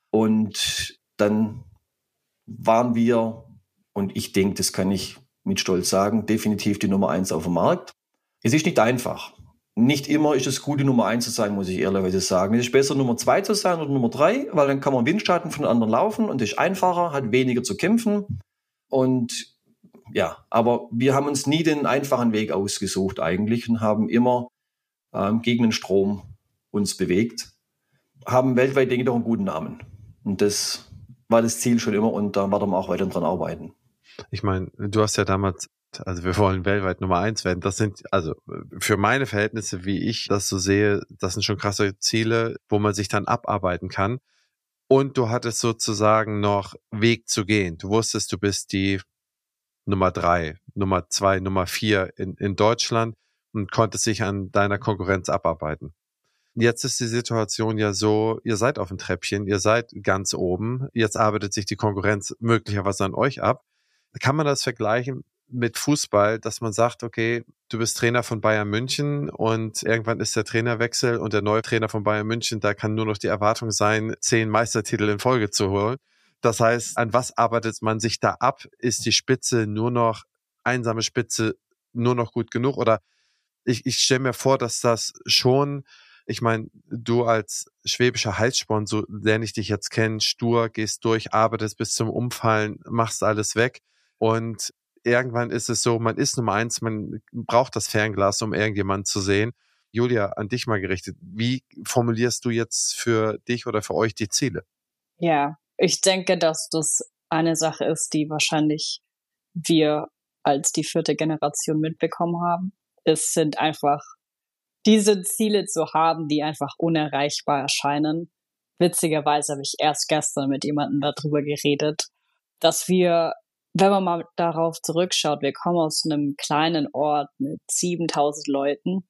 Und dann waren wir, und ich denke, das kann ich mit Stolz sagen, definitiv die Nummer eins auf dem Markt. Es ist nicht einfach. Nicht immer ist es gut, die Nummer eins zu sein, muss ich ehrlicherweise sagen. Es ist besser, Nummer zwei zu sein oder Nummer drei, weil dann kann man Windschatten von anderen laufen und es ist einfacher, hat weniger zu kämpfen. Und ja, aber wir haben uns nie den einfachen Weg ausgesucht eigentlich und haben immer ähm, gegen den Strom uns bewegt. Haben weltweit, denke ich, doch einen guten Namen. Und das war das Ziel schon immer und da werden wir auch weiter dran arbeiten. Ich meine, du hast ja damals, also wir wollen weltweit Nummer eins werden. Das sind, also für meine Verhältnisse, wie ich das so sehe, das sind schon krasse Ziele, wo man sich dann abarbeiten kann. Und du hattest sozusagen noch Weg zu gehen. Du wusstest, du bist die Nummer drei, Nummer zwei, Nummer vier in, in Deutschland und konntest dich an deiner Konkurrenz abarbeiten. Jetzt ist die Situation ja so, ihr seid auf dem Treppchen, ihr seid ganz oben, jetzt arbeitet sich die Konkurrenz möglicherweise an euch ab. Kann man das vergleichen mit Fußball, dass man sagt, okay, du bist Trainer von Bayern München und irgendwann ist der Trainerwechsel und der neue Trainer von Bayern München, da kann nur noch die Erwartung sein, zehn Meistertitel in Folge zu holen. Das heißt, an was arbeitet man sich da ab? Ist die Spitze nur noch, einsame Spitze, nur noch gut genug? Oder ich, ich stelle mir vor, dass das schon, ich meine, du als schwäbischer Halssporn, so lerne ich dich jetzt kennen, stur, gehst durch, arbeitest bis zum Umfallen, machst alles weg. Und irgendwann ist es so, man ist Nummer eins, man braucht das Fernglas, um irgendjemanden zu sehen. Julia, an dich mal gerichtet. Wie formulierst du jetzt für dich oder für euch die Ziele? Ja, ich denke, dass das eine Sache ist, die wahrscheinlich wir als die vierte Generation mitbekommen haben. Es sind einfach diese Ziele zu haben, die einfach unerreichbar erscheinen. Witzigerweise habe ich erst gestern mit jemandem darüber geredet, dass wir, wenn man mal darauf zurückschaut, wir kommen aus einem kleinen Ort mit siebentausend Leuten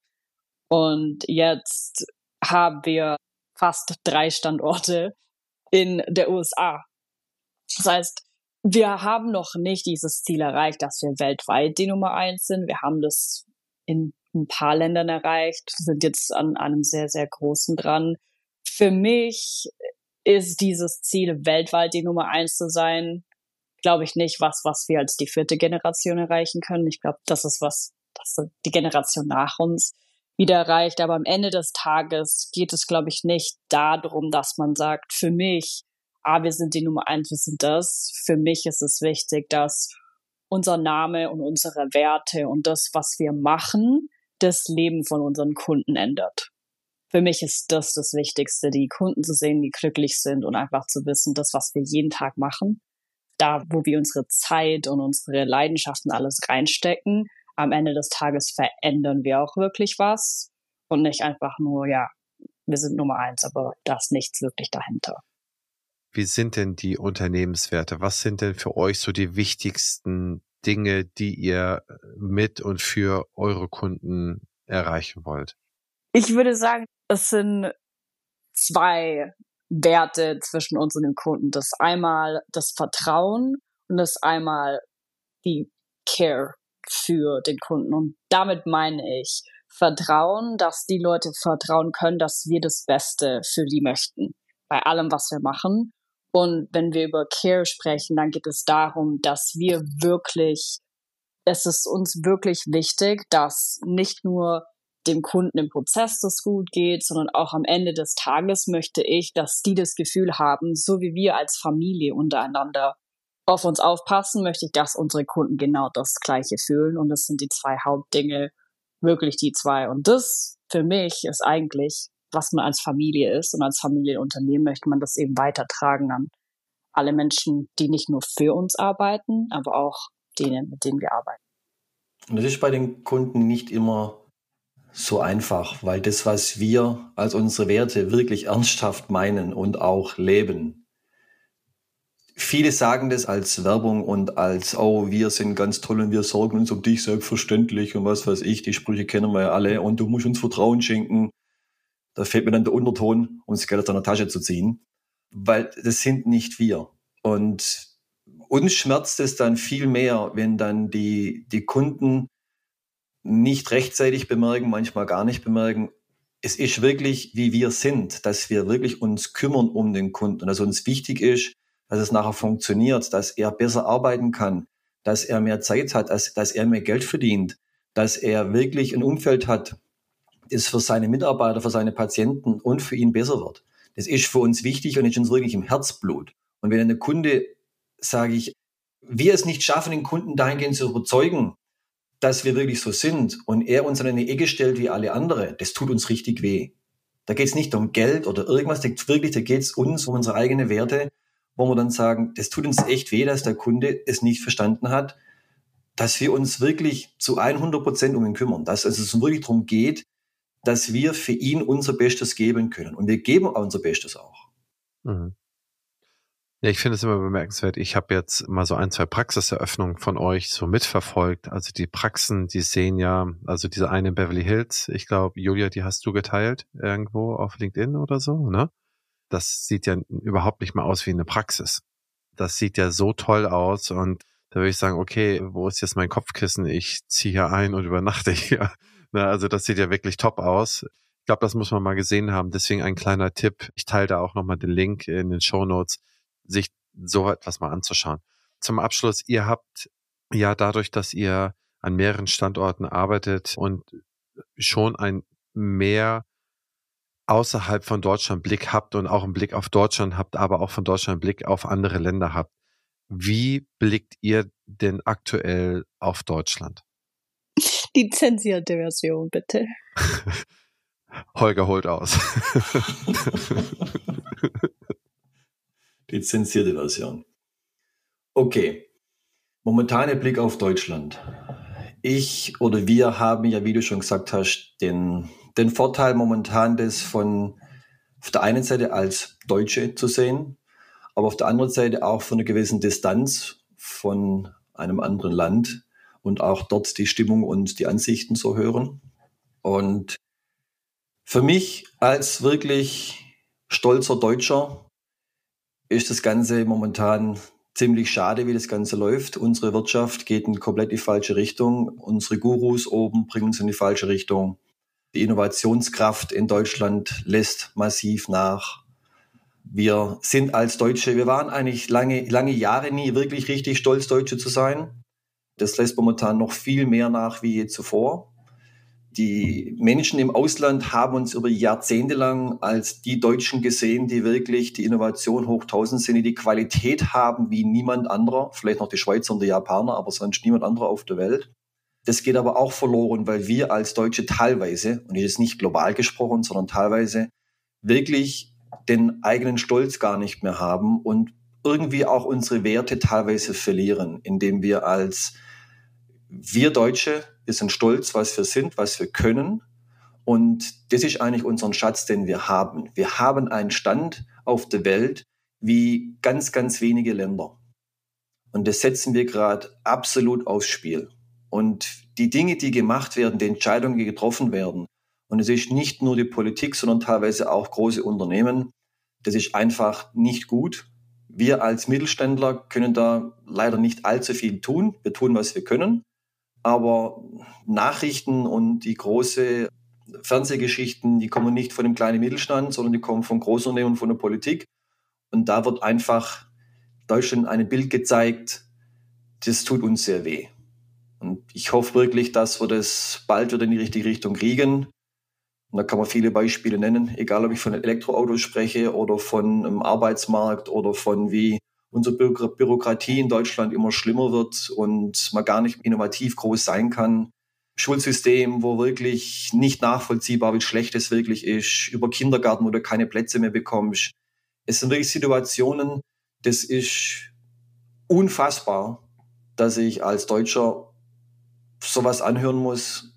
und jetzt haben wir fast drei Standorte in der U S A. Das heißt, wir haben noch nicht dieses Ziel erreicht, dass wir weltweit die Nummer eins sind. Wir haben das in ein paar Ländern erreicht, sind jetzt an einem sehr, sehr großen dran. Für mich ist dieses Ziel, weltweit die Nummer eins zu sein, glaube ich nicht was, was wir als die vierte Generation erreichen können. Ich glaube, das ist was, das die Generation nach uns wieder erreicht. Aber am Ende des Tages geht es, glaube ich, nicht darum, dass man sagt, für mich, ah, wir sind die Nummer eins, wir sind das. Für mich ist es wichtig, dass unser Name und unsere Werte und das, was wir machen, das Leben von unseren Kunden ändert. Für mich ist das das Wichtigste, die Kunden zu sehen, die glücklich sind und einfach zu wissen, das, was wir jeden Tag machen, da, wo wir unsere Zeit und unsere Leidenschaften alles reinstecken, am Ende des Tages verändern wir auch wirklich was und nicht einfach nur, ja, wir sind Nummer eins, aber da ist nichts wirklich dahinter. Wie sind denn die Unternehmenswerte? Was sind denn für euch so die wichtigsten Dinge, die ihr mit und für eure Kunden erreichen wollt? Ich würde sagen, es sind zwei Werte zwischen uns und den Kunden. Das einmal das Vertrauen und das einmal die Care für den Kunden. Und damit meine ich Vertrauen, dass die Leute vertrauen können, dass wir das Beste für die möchten, bei allem, was wir machen. Und wenn wir über Care sprechen, dann geht es darum, dass wir wirklich, es ist uns wirklich wichtig, dass nicht nur dem Kunden im Prozess das gut geht, sondern auch am Ende des Tages möchte ich, dass die das Gefühl haben, so wie wir als Familie untereinander auf uns aufpassen, möchte ich, dass unsere Kunden genau das Gleiche fühlen. Und das sind die zwei Hauptdinge, wirklich die zwei. Und das für mich ist eigentlich, was man als Familie ist. Und als Familienunternehmen möchte man das eben weitertragen an alle Menschen, die nicht nur für uns arbeiten, aber auch denen, mit denen wir arbeiten. Und das ist bei den Kunden nicht immer so einfach, weil das, was wir als unsere Werte wirklich ernsthaft meinen und auch leben. Viele sagen das als Werbung und als, oh, wir sind ganz toll und wir sorgen uns um dich, selbstverständlich und was weiß ich, die Sprüche kennen wir ja alle und du musst uns Vertrauen schenken. Da fehlt mir dann der Unterton, um das Geld aus deiner Tasche zu ziehen, weil das sind nicht wir. Und uns schmerzt es dann viel mehr, wenn dann die, die Kunden nicht rechtzeitig bemerken, manchmal gar nicht bemerken. Es ist wirklich, wie wir sind, dass wir wirklich uns kümmern um den Kunden und dass uns wichtig ist, dass es nachher funktioniert, dass er besser arbeiten kann, dass er mehr Zeit hat, dass, dass er mehr Geld verdient, dass er wirklich ein Umfeld hat, das für seine Mitarbeiter, für seine Patienten und für ihn besser wird. Das ist für uns wichtig und ist uns wirklich im Herzblut. Und wenn ein Kunde, sage ich, wir es nicht schaffen, den Kunden dahingehend zu überzeugen, dass wir wirklich so sind und er uns an eine Ecke stellt wie alle andere, das tut uns richtig weh. Da geht es nicht um Geld oder irgendwas, da wirklich, da geht es uns um unsere eigenen Werte, wo wir dann sagen, das tut uns echt weh, dass der Kunde es nicht verstanden hat, dass wir uns wirklich zu hundert Prozent um ihn kümmern, dass also es wirklich darum geht, dass wir für ihn unser Bestes geben können. Und wir geben unser Bestes auch. Mhm. Ja, ich finde es immer bemerkenswert. Ich habe jetzt mal so ein, zwei Praxiseröffnungen von euch so mitverfolgt. Also die Praxen, die sehen ja, also diese eine in Beverly Hills, ich glaube, Julia, die hast du geteilt irgendwo auf LinkedIn oder so, ne? Das sieht ja überhaupt nicht mehr aus wie eine Praxis. Das sieht ja so toll aus und da würde ich sagen, okay, wo ist jetzt mein Kopfkissen? Ich ziehe hier ein und übernachte hier. Na, also das sieht ja wirklich top aus. Ich glaube, das muss man mal gesehen haben. Deswegen ein kleiner Tipp. Ich teile da auch nochmal den Link in den Shownotes, sich so etwas mal anzuschauen. Zum Abschluss, ihr habt ja dadurch, dass ihr an mehreren Standorten arbeitet und schon ein mehr außerhalb von Deutschland Blick habt und auch einen Blick auf Deutschland habt, aber auch von Deutschland Blick auf andere Länder habt. Wie blickt ihr denn aktuell auf Deutschland? Die zensierte Version, bitte. Holger holt aus. Die zensierte Version. Okay. Momentaner Blick auf Deutschland. Ich oder wir haben ja, wie du schon gesagt hast, den, den Vorteil momentan, das von auf der einen Seite als Deutsche zu sehen, aber auf der anderen Seite auch von einer gewissen Distanz von einem anderen Land und auch dort die Stimmung und die Ansichten zu hören. Und für mich als wirklich stolzer Deutscher ist das Ganze momentan ziemlich schade, wie das Ganze läuft. Unsere Wirtschaft geht in komplett die falsche Richtung. Unsere Gurus oben bringen uns in die falsche Richtung. Die Innovationskraft in Deutschland lässt massiv nach. Wir sind als Deutsche, wir waren eigentlich lange, lange Jahre nie wirklich richtig stolz, Deutsche zu sein. Das lässt momentan noch viel mehr nach wie je zuvor. Die Menschen im Ausland haben uns über Jahrzehnte lang als die Deutschen gesehen, die wirklich die Innovation hoch tausend sind, die die Qualität haben wie niemand anderer, vielleicht noch die Schweizer und die Japaner, aber sonst niemand anderer auf der Welt. Das geht aber auch verloren, weil wir als Deutsche teilweise, und hier ist nicht global gesprochen, sondern teilweise wirklich den eigenen Stolz gar nicht mehr haben und irgendwie auch unsere Werte teilweise verlieren, indem wir als wir Deutsche, wir sind stolz, was wir sind, was wir können. Und das ist eigentlich unser Schatz, den wir haben. Wir haben einen Stand auf der Welt wie ganz, ganz wenige Länder. Und das setzen wir gerade absolut aufs Spiel. Und die Dinge, die gemacht werden, die Entscheidungen, die getroffen werden, und es ist nicht nur die Politik, sondern teilweise auch große Unternehmen, das ist einfach nicht gut. Wir als Mittelständler können da leider nicht allzu viel tun. Wir tun, was wir können. Aber Nachrichten und die große Fernsehgeschichten, die kommen nicht von dem kleinen Mittelstand, sondern die kommen von Großunternehmen und von der Politik. Und da wird einfach Deutschland ein Bild gezeigt, das tut uns sehr weh. Und ich hoffe wirklich, dass wir das bald wieder in die richtige Richtung kriegen. Und da kann man viele Beispiele nennen, egal ob ich von Elektroautos spreche oder von einem Arbeitsmarkt oder von wie unsere Bü- Bürokratie in Deutschland immer schlimmer wird und man gar nicht innovativ groß sein kann. Schulsystem, wo wirklich nicht nachvollziehbar, wie schlecht es wirklich ist. Über Kindergarten, wo du keine Plätze mehr bekommst. Es sind wirklich Situationen, das ist unfassbar, dass ich als Deutscher sowas anhören muss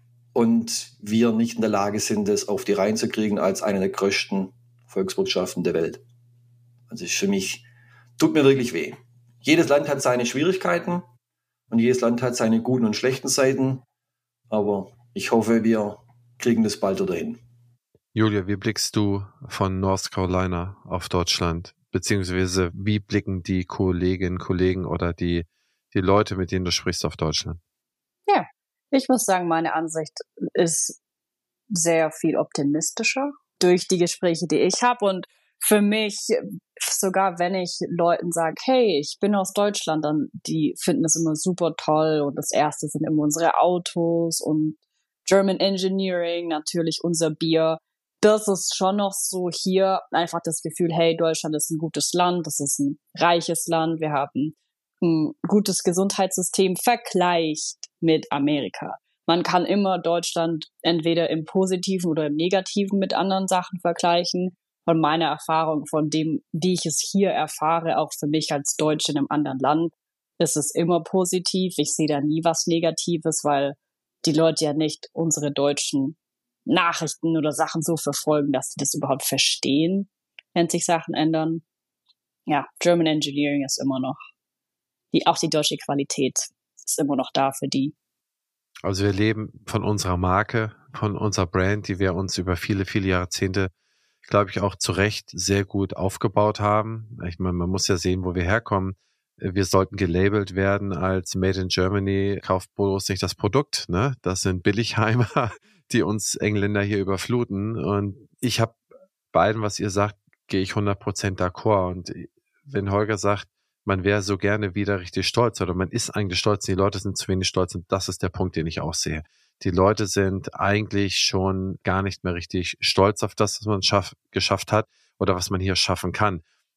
und wir nicht in der Lage sind, das auf die Reihen zu kriegen als eine der größten Volkswirtschaften der Welt. Also ist für mich, tut mir wirklich weh. Jedes Land hat seine Schwierigkeiten und jedes Land hat seine guten und schlechten Seiten, aber ich hoffe, wir kriegen das bald wieder hin. Julia, wie blickst du von North Carolina auf Deutschland? Beziehungsweise wie blicken die Kolleginnen, Kollegen oder die, die Leute, mit denen du sprichst, auf Deutschland? Ja, ich muss sagen, meine Ansicht ist sehr viel optimistischer durch die Gespräche, die ich habe. Und für mich, sogar wenn ich Leuten sage, hey, ich bin aus Deutschland, dann die finden es immer super toll. Und das Erste sind immer unsere Autos und German Engineering, natürlich unser Bier. Das ist schon noch so hier einfach das Gefühl, hey, Deutschland ist ein gutes Land, das ist ein reiches Land, wir haben ein gutes Gesundheitssystem vergleicht mit Amerika. Man kann immer Deutschland entweder im Positiven oder im Negativen mit anderen Sachen vergleichen. Von meiner Erfahrung, von dem, wie ich es hier erfahre, auch für mich als Deutsche in einem anderen Land, ist es immer positiv. Ich sehe da nie was Negatives, weil die Leute ja nicht unsere deutschen Nachrichten oder Sachen so verfolgen, dass sie das überhaupt verstehen, wenn sich Sachen ändern. Ja, German Engineering ist immer noch, die, auch die deutsche Qualität ist immer noch da für die. Also wir leben von unserer Marke, von unserer Brand, die wir uns über viele, viele Jahrzehnte, glaube ich, auch zu Recht sehr gut aufgebaut haben. Ich meine, man muss ja sehen, wo wir herkommen. Wir sollten gelabelt werden als Made in Germany. Kauft bloß nicht das Produkt, ne? Das sind Billigheimer, die uns Engländer hier überfluten. Und ich habe bei allem, was ihr sagt, gehe ich hundert Prozent d'accord. Und wenn Holger sagt, man wäre so gerne wieder richtig stolz oder man ist eigentlich stolz, die Leute sind zu wenig stolz und das ist der Punkt, den ich auch sehe. Die Leute sind eigentlich schon gar nicht mehr richtig stolz auf das, was man schaff, geschafft hat oder was man hier schaffen kann.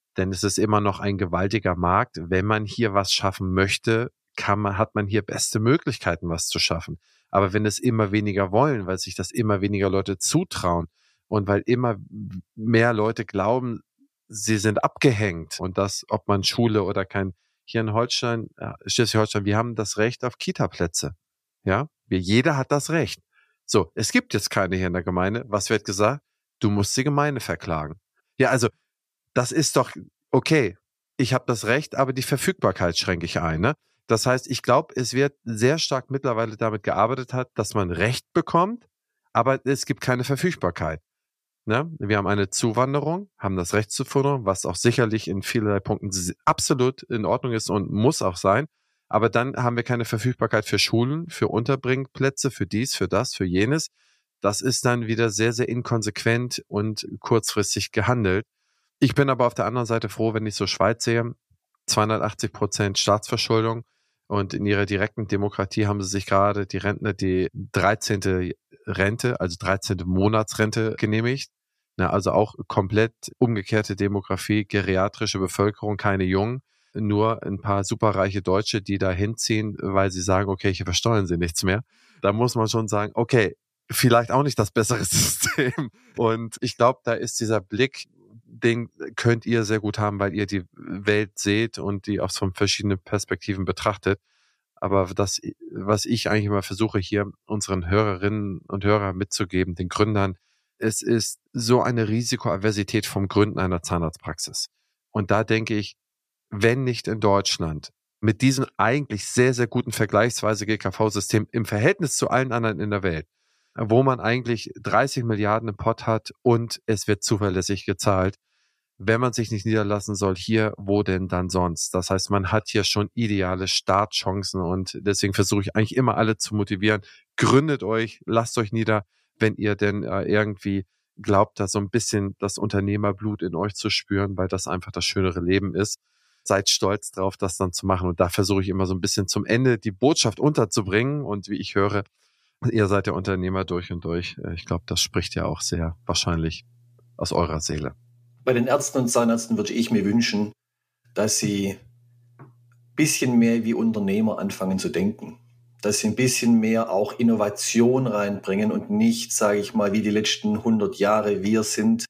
Denn es ist immer noch ein gewaltiger Markt. Wenn man hier was schaffen möchte, kann man, hat man hier beste Möglichkeiten, was zu schaffen. Aber wenn es immer weniger wollen, weil sich das immer weniger Leute zutrauen und weil immer mehr Leute glauben, sie sind abgehängt und das, ob man Schule oder kein, hier in Holstein, Schleswig-Holstein, wir haben das Recht auf Kita-Plätze. Ja, wir, jeder hat das Recht. So, es gibt jetzt keine hier in der Gemeinde. Was wird gesagt? Du musst die Gemeinde verklagen. Ja, also, das ist doch okay. Ich habe das Recht, aber die Verfügbarkeit schränke ich ein. Ne? Das heißt, ich glaube, es wird sehr stark mittlerweile damit gearbeitet hat, dass man Recht bekommt, aber es gibt keine Verfügbarkeit. Ne? Wir haben eine Zuwanderung, haben das Recht zur Zuwanderung, was auch sicherlich in vielerlei Punkten absolut in Ordnung ist und muss auch sein. Aber dann haben wir keine Verfügbarkeit für Schulen, für Unterbringplätze, für dies, für das, für jenes. Das ist dann wieder sehr, sehr inkonsequent und kurzfristig gehandelt. Ich bin aber auf der anderen Seite froh, wenn ich so Schweiz sehe, zweihundertachtzig Prozent Staatsverschuldung und in ihrer direkten Demokratie haben sie sich gerade die Rentner die dreizehnte Rente, also dreizehnte Monatsrente genehmigt. Na, also auch komplett umgekehrte Demografie, geriatrische Bevölkerung, keine Jungen, nur ein paar superreiche Deutsche, die da hinziehen, weil sie sagen, okay, hier versteuern sie nichts mehr. Da muss man schon sagen, okay, vielleicht auch nicht das bessere System. Und ich glaube, da ist dieser Blick, den könnt ihr sehr gut haben, weil ihr die Welt seht und die aus von verschiedenen Perspektiven betrachtet. Aber das, was ich eigentlich immer versuche, hier unseren Hörerinnen und Hörern mitzugeben, den Gründern, es ist so eine Risikoaversität vom Gründen einer Zahnarztpraxis. Und da denke ich, wenn nicht in Deutschland, mit diesem eigentlich sehr, sehr guten vergleichsweise G K V-System im Verhältnis zu allen anderen in der Welt, wo man eigentlich dreißig Milliarden im Pott hat und es wird zuverlässig gezahlt, wenn man sich nicht niederlassen soll, hier, wo denn dann sonst? Das heißt, man hat hier schon ideale Startchancen und deswegen versuche ich eigentlich immer alle zu motivieren. Gründet euch, lasst euch nieder, wenn ihr denn äh, irgendwie glaubt, da so ein bisschen das Unternehmerblut in euch zu spüren, weil das einfach das schönere Leben ist. Seid stolz drauf, das dann zu machen. Und da versuche ich immer so ein bisschen zum Ende die Botschaft unterzubringen. Und wie ich höre, ihr seid ja Unternehmer durch und durch. Ich glaube, das spricht ja auch sehr wahrscheinlich aus eurer Seele. Bei den Ärzten und Zahnärzten würde ich mir wünschen, dass sie ein bisschen mehr wie Unternehmer anfangen zu denken. Dass sie ein bisschen mehr auch Innovation reinbringen und nicht, sage ich mal, wie die letzten hundert Jahre, wir sind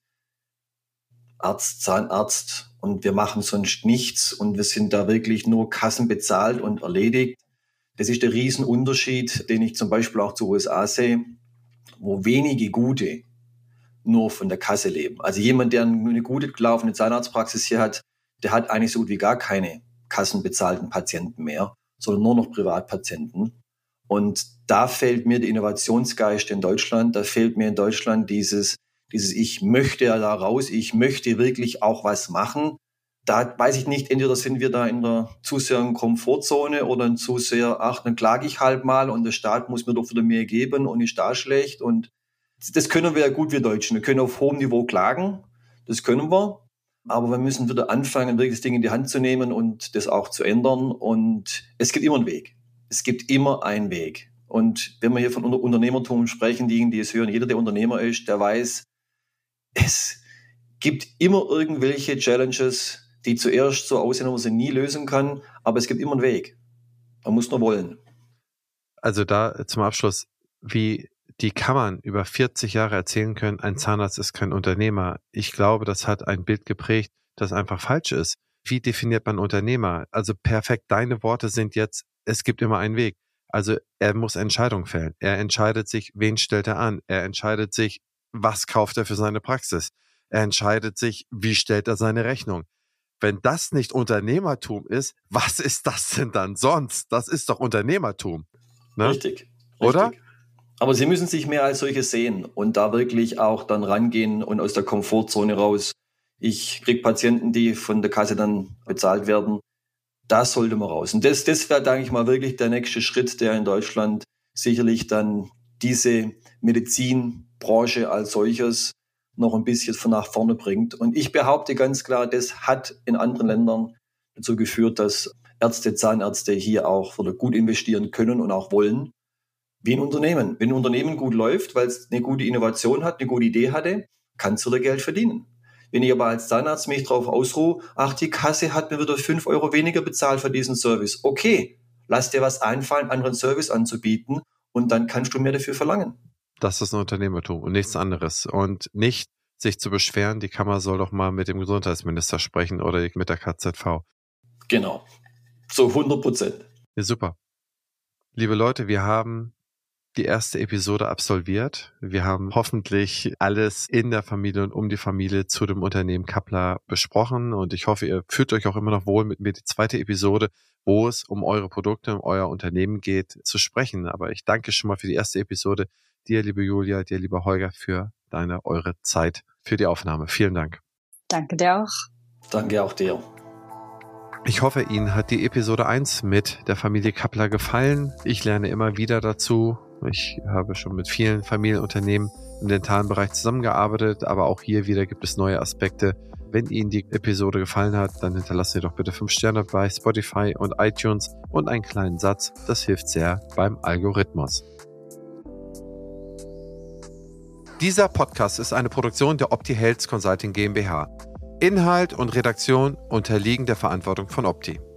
Arzt, Zahnarzt und wir machen sonst nichts und wir sind da wirklich nur kassenbezahlt und erledigt. Das ist der Riesenunterschied, den ich zum Beispiel auch zu U S A sehe, wo wenige Gute nur von der Kasse leben. Also jemand, der eine gute laufende Zahnarztpraxis hier hat, der hat eigentlich so gut wie gar keine kassenbezahlten Patienten mehr, sondern nur noch Privatpatienten. Und da fehlt mir der Innovationsgeist in Deutschland, da fehlt mir in Deutschland dieses, dieses ich möchte ja da raus, ich möchte wirklich auch was machen. Da weiß ich nicht, entweder sind wir da in der zu sehr Komfortzone oder zu sehr, ach, dann klage ich halt mal und der Staat muss mir doch wieder mehr geben und ist da schlecht. Und das können wir ja gut, wir Deutschen. Wir können auf hohem Niveau klagen, das können wir. Aber wir müssen wieder anfangen, wirklich das Ding in die Hand zu nehmen und das auch zu ändern. Und es gibt immer einen Weg. Es gibt immer einen Weg. Und wenn wir hier von Unternehmertum sprechen, diejenigen, die es hören, jeder, der Unternehmer ist, der weiß, es gibt immer irgendwelche Challenges, die zuerst so aussehen, dass man sie nie lösen kann. Aber es gibt immer einen Weg. Man muss nur wollen. Also da zum Abschluss, wie die kann man über vierzig Jahre erzählen können, ein Zahnarzt ist kein Unternehmer. Ich glaube, das hat ein Bild geprägt, das einfach falsch ist. Wie definiert man Unternehmer? Also perfekt, deine Worte sind jetzt, es gibt immer einen Weg. Also er muss Entscheidungen fällen. Er entscheidet sich, wen stellt er an? Er entscheidet sich, was kauft er für seine Praxis? Er entscheidet sich, wie stellt er seine Rechnung? Wenn das nicht Unternehmertum ist, was ist das denn dann sonst? Das ist doch Unternehmertum. Ne? Richtig. Oder? Richtig. Aber sie müssen sich mehr als solche sehen und da wirklich auch dann rangehen und aus der Komfortzone raus. Ich kriege Patienten, die von der Kasse dann bezahlt werden. Da sollte man raus. Und das, das wäre, denke ich mal, wirklich der nächste Schritt, der in Deutschland sicherlich dann diese Medizinbranche als solches noch ein bisschen von nach vorne bringt. Und ich behaupte ganz klar, das hat in anderen Ländern dazu geführt, dass Ärzte, Zahnärzte hier auch wieder gut investieren können und auch wollen. Wie ein Unternehmen. Wenn ein Unternehmen gut läuft, weil es eine gute Innovation hat, eine gute Idee hatte, kannst du da Geld verdienen. Wenn ich aber als Zahnarzt mich drauf ausruhe, ach, die Kasse hat mir wieder fünf Euro weniger bezahlt für diesen Service. Okay, lass dir was einfallen, anderen Service anzubieten und dann kannst du mehr dafür verlangen. Das ist ein Unternehmertum und nichts anderes. Und nicht sich zu beschweren, die Kammer soll doch mal mit dem Gesundheitsminister sprechen oder mit der K Z V. Genau, so hundert Prozent. Ja, super. Liebe Leute, wir haben die erste Episode absolviert. Wir haben hoffentlich alles in der Familie und um die Familie zu dem Unternehmen Kappler besprochen und ich hoffe, ihr fühlt euch auch immer noch wohl mit mir die zweite Episode, wo es um eure Produkte, um euer Unternehmen geht, zu sprechen. Aber ich danke schon mal für die erste Episode. Dir, liebe Julia, dir, lieber Holger, für deine, eure Zeit, für die Aufnahme. Vielen Dank. Danke dir auch. Danke auch dir. Ich hoffe, Ihnen hat die Episode eins mit der Familie Kappler gefallen. Ich lerne immer wieder dazu. Ich habe schon mit vielen Familienunternehmen im dentalen Bereich zusammengearbeitet, aber auch hier wieder gibt es neue Aspekte. Wenn Ihnen die Episode gefallen hat, dann hinterlassen Sie doch bitte fünf Sterne bei Spotify und iTunes und einen kleinen Satz. Das hilft sehr beim Algorithmus. Dieser Podcast ist eine Produktion der Opti Health Consulting GmbH. Inhalt und Redaktion unterliegen der Verantwortung von Opti.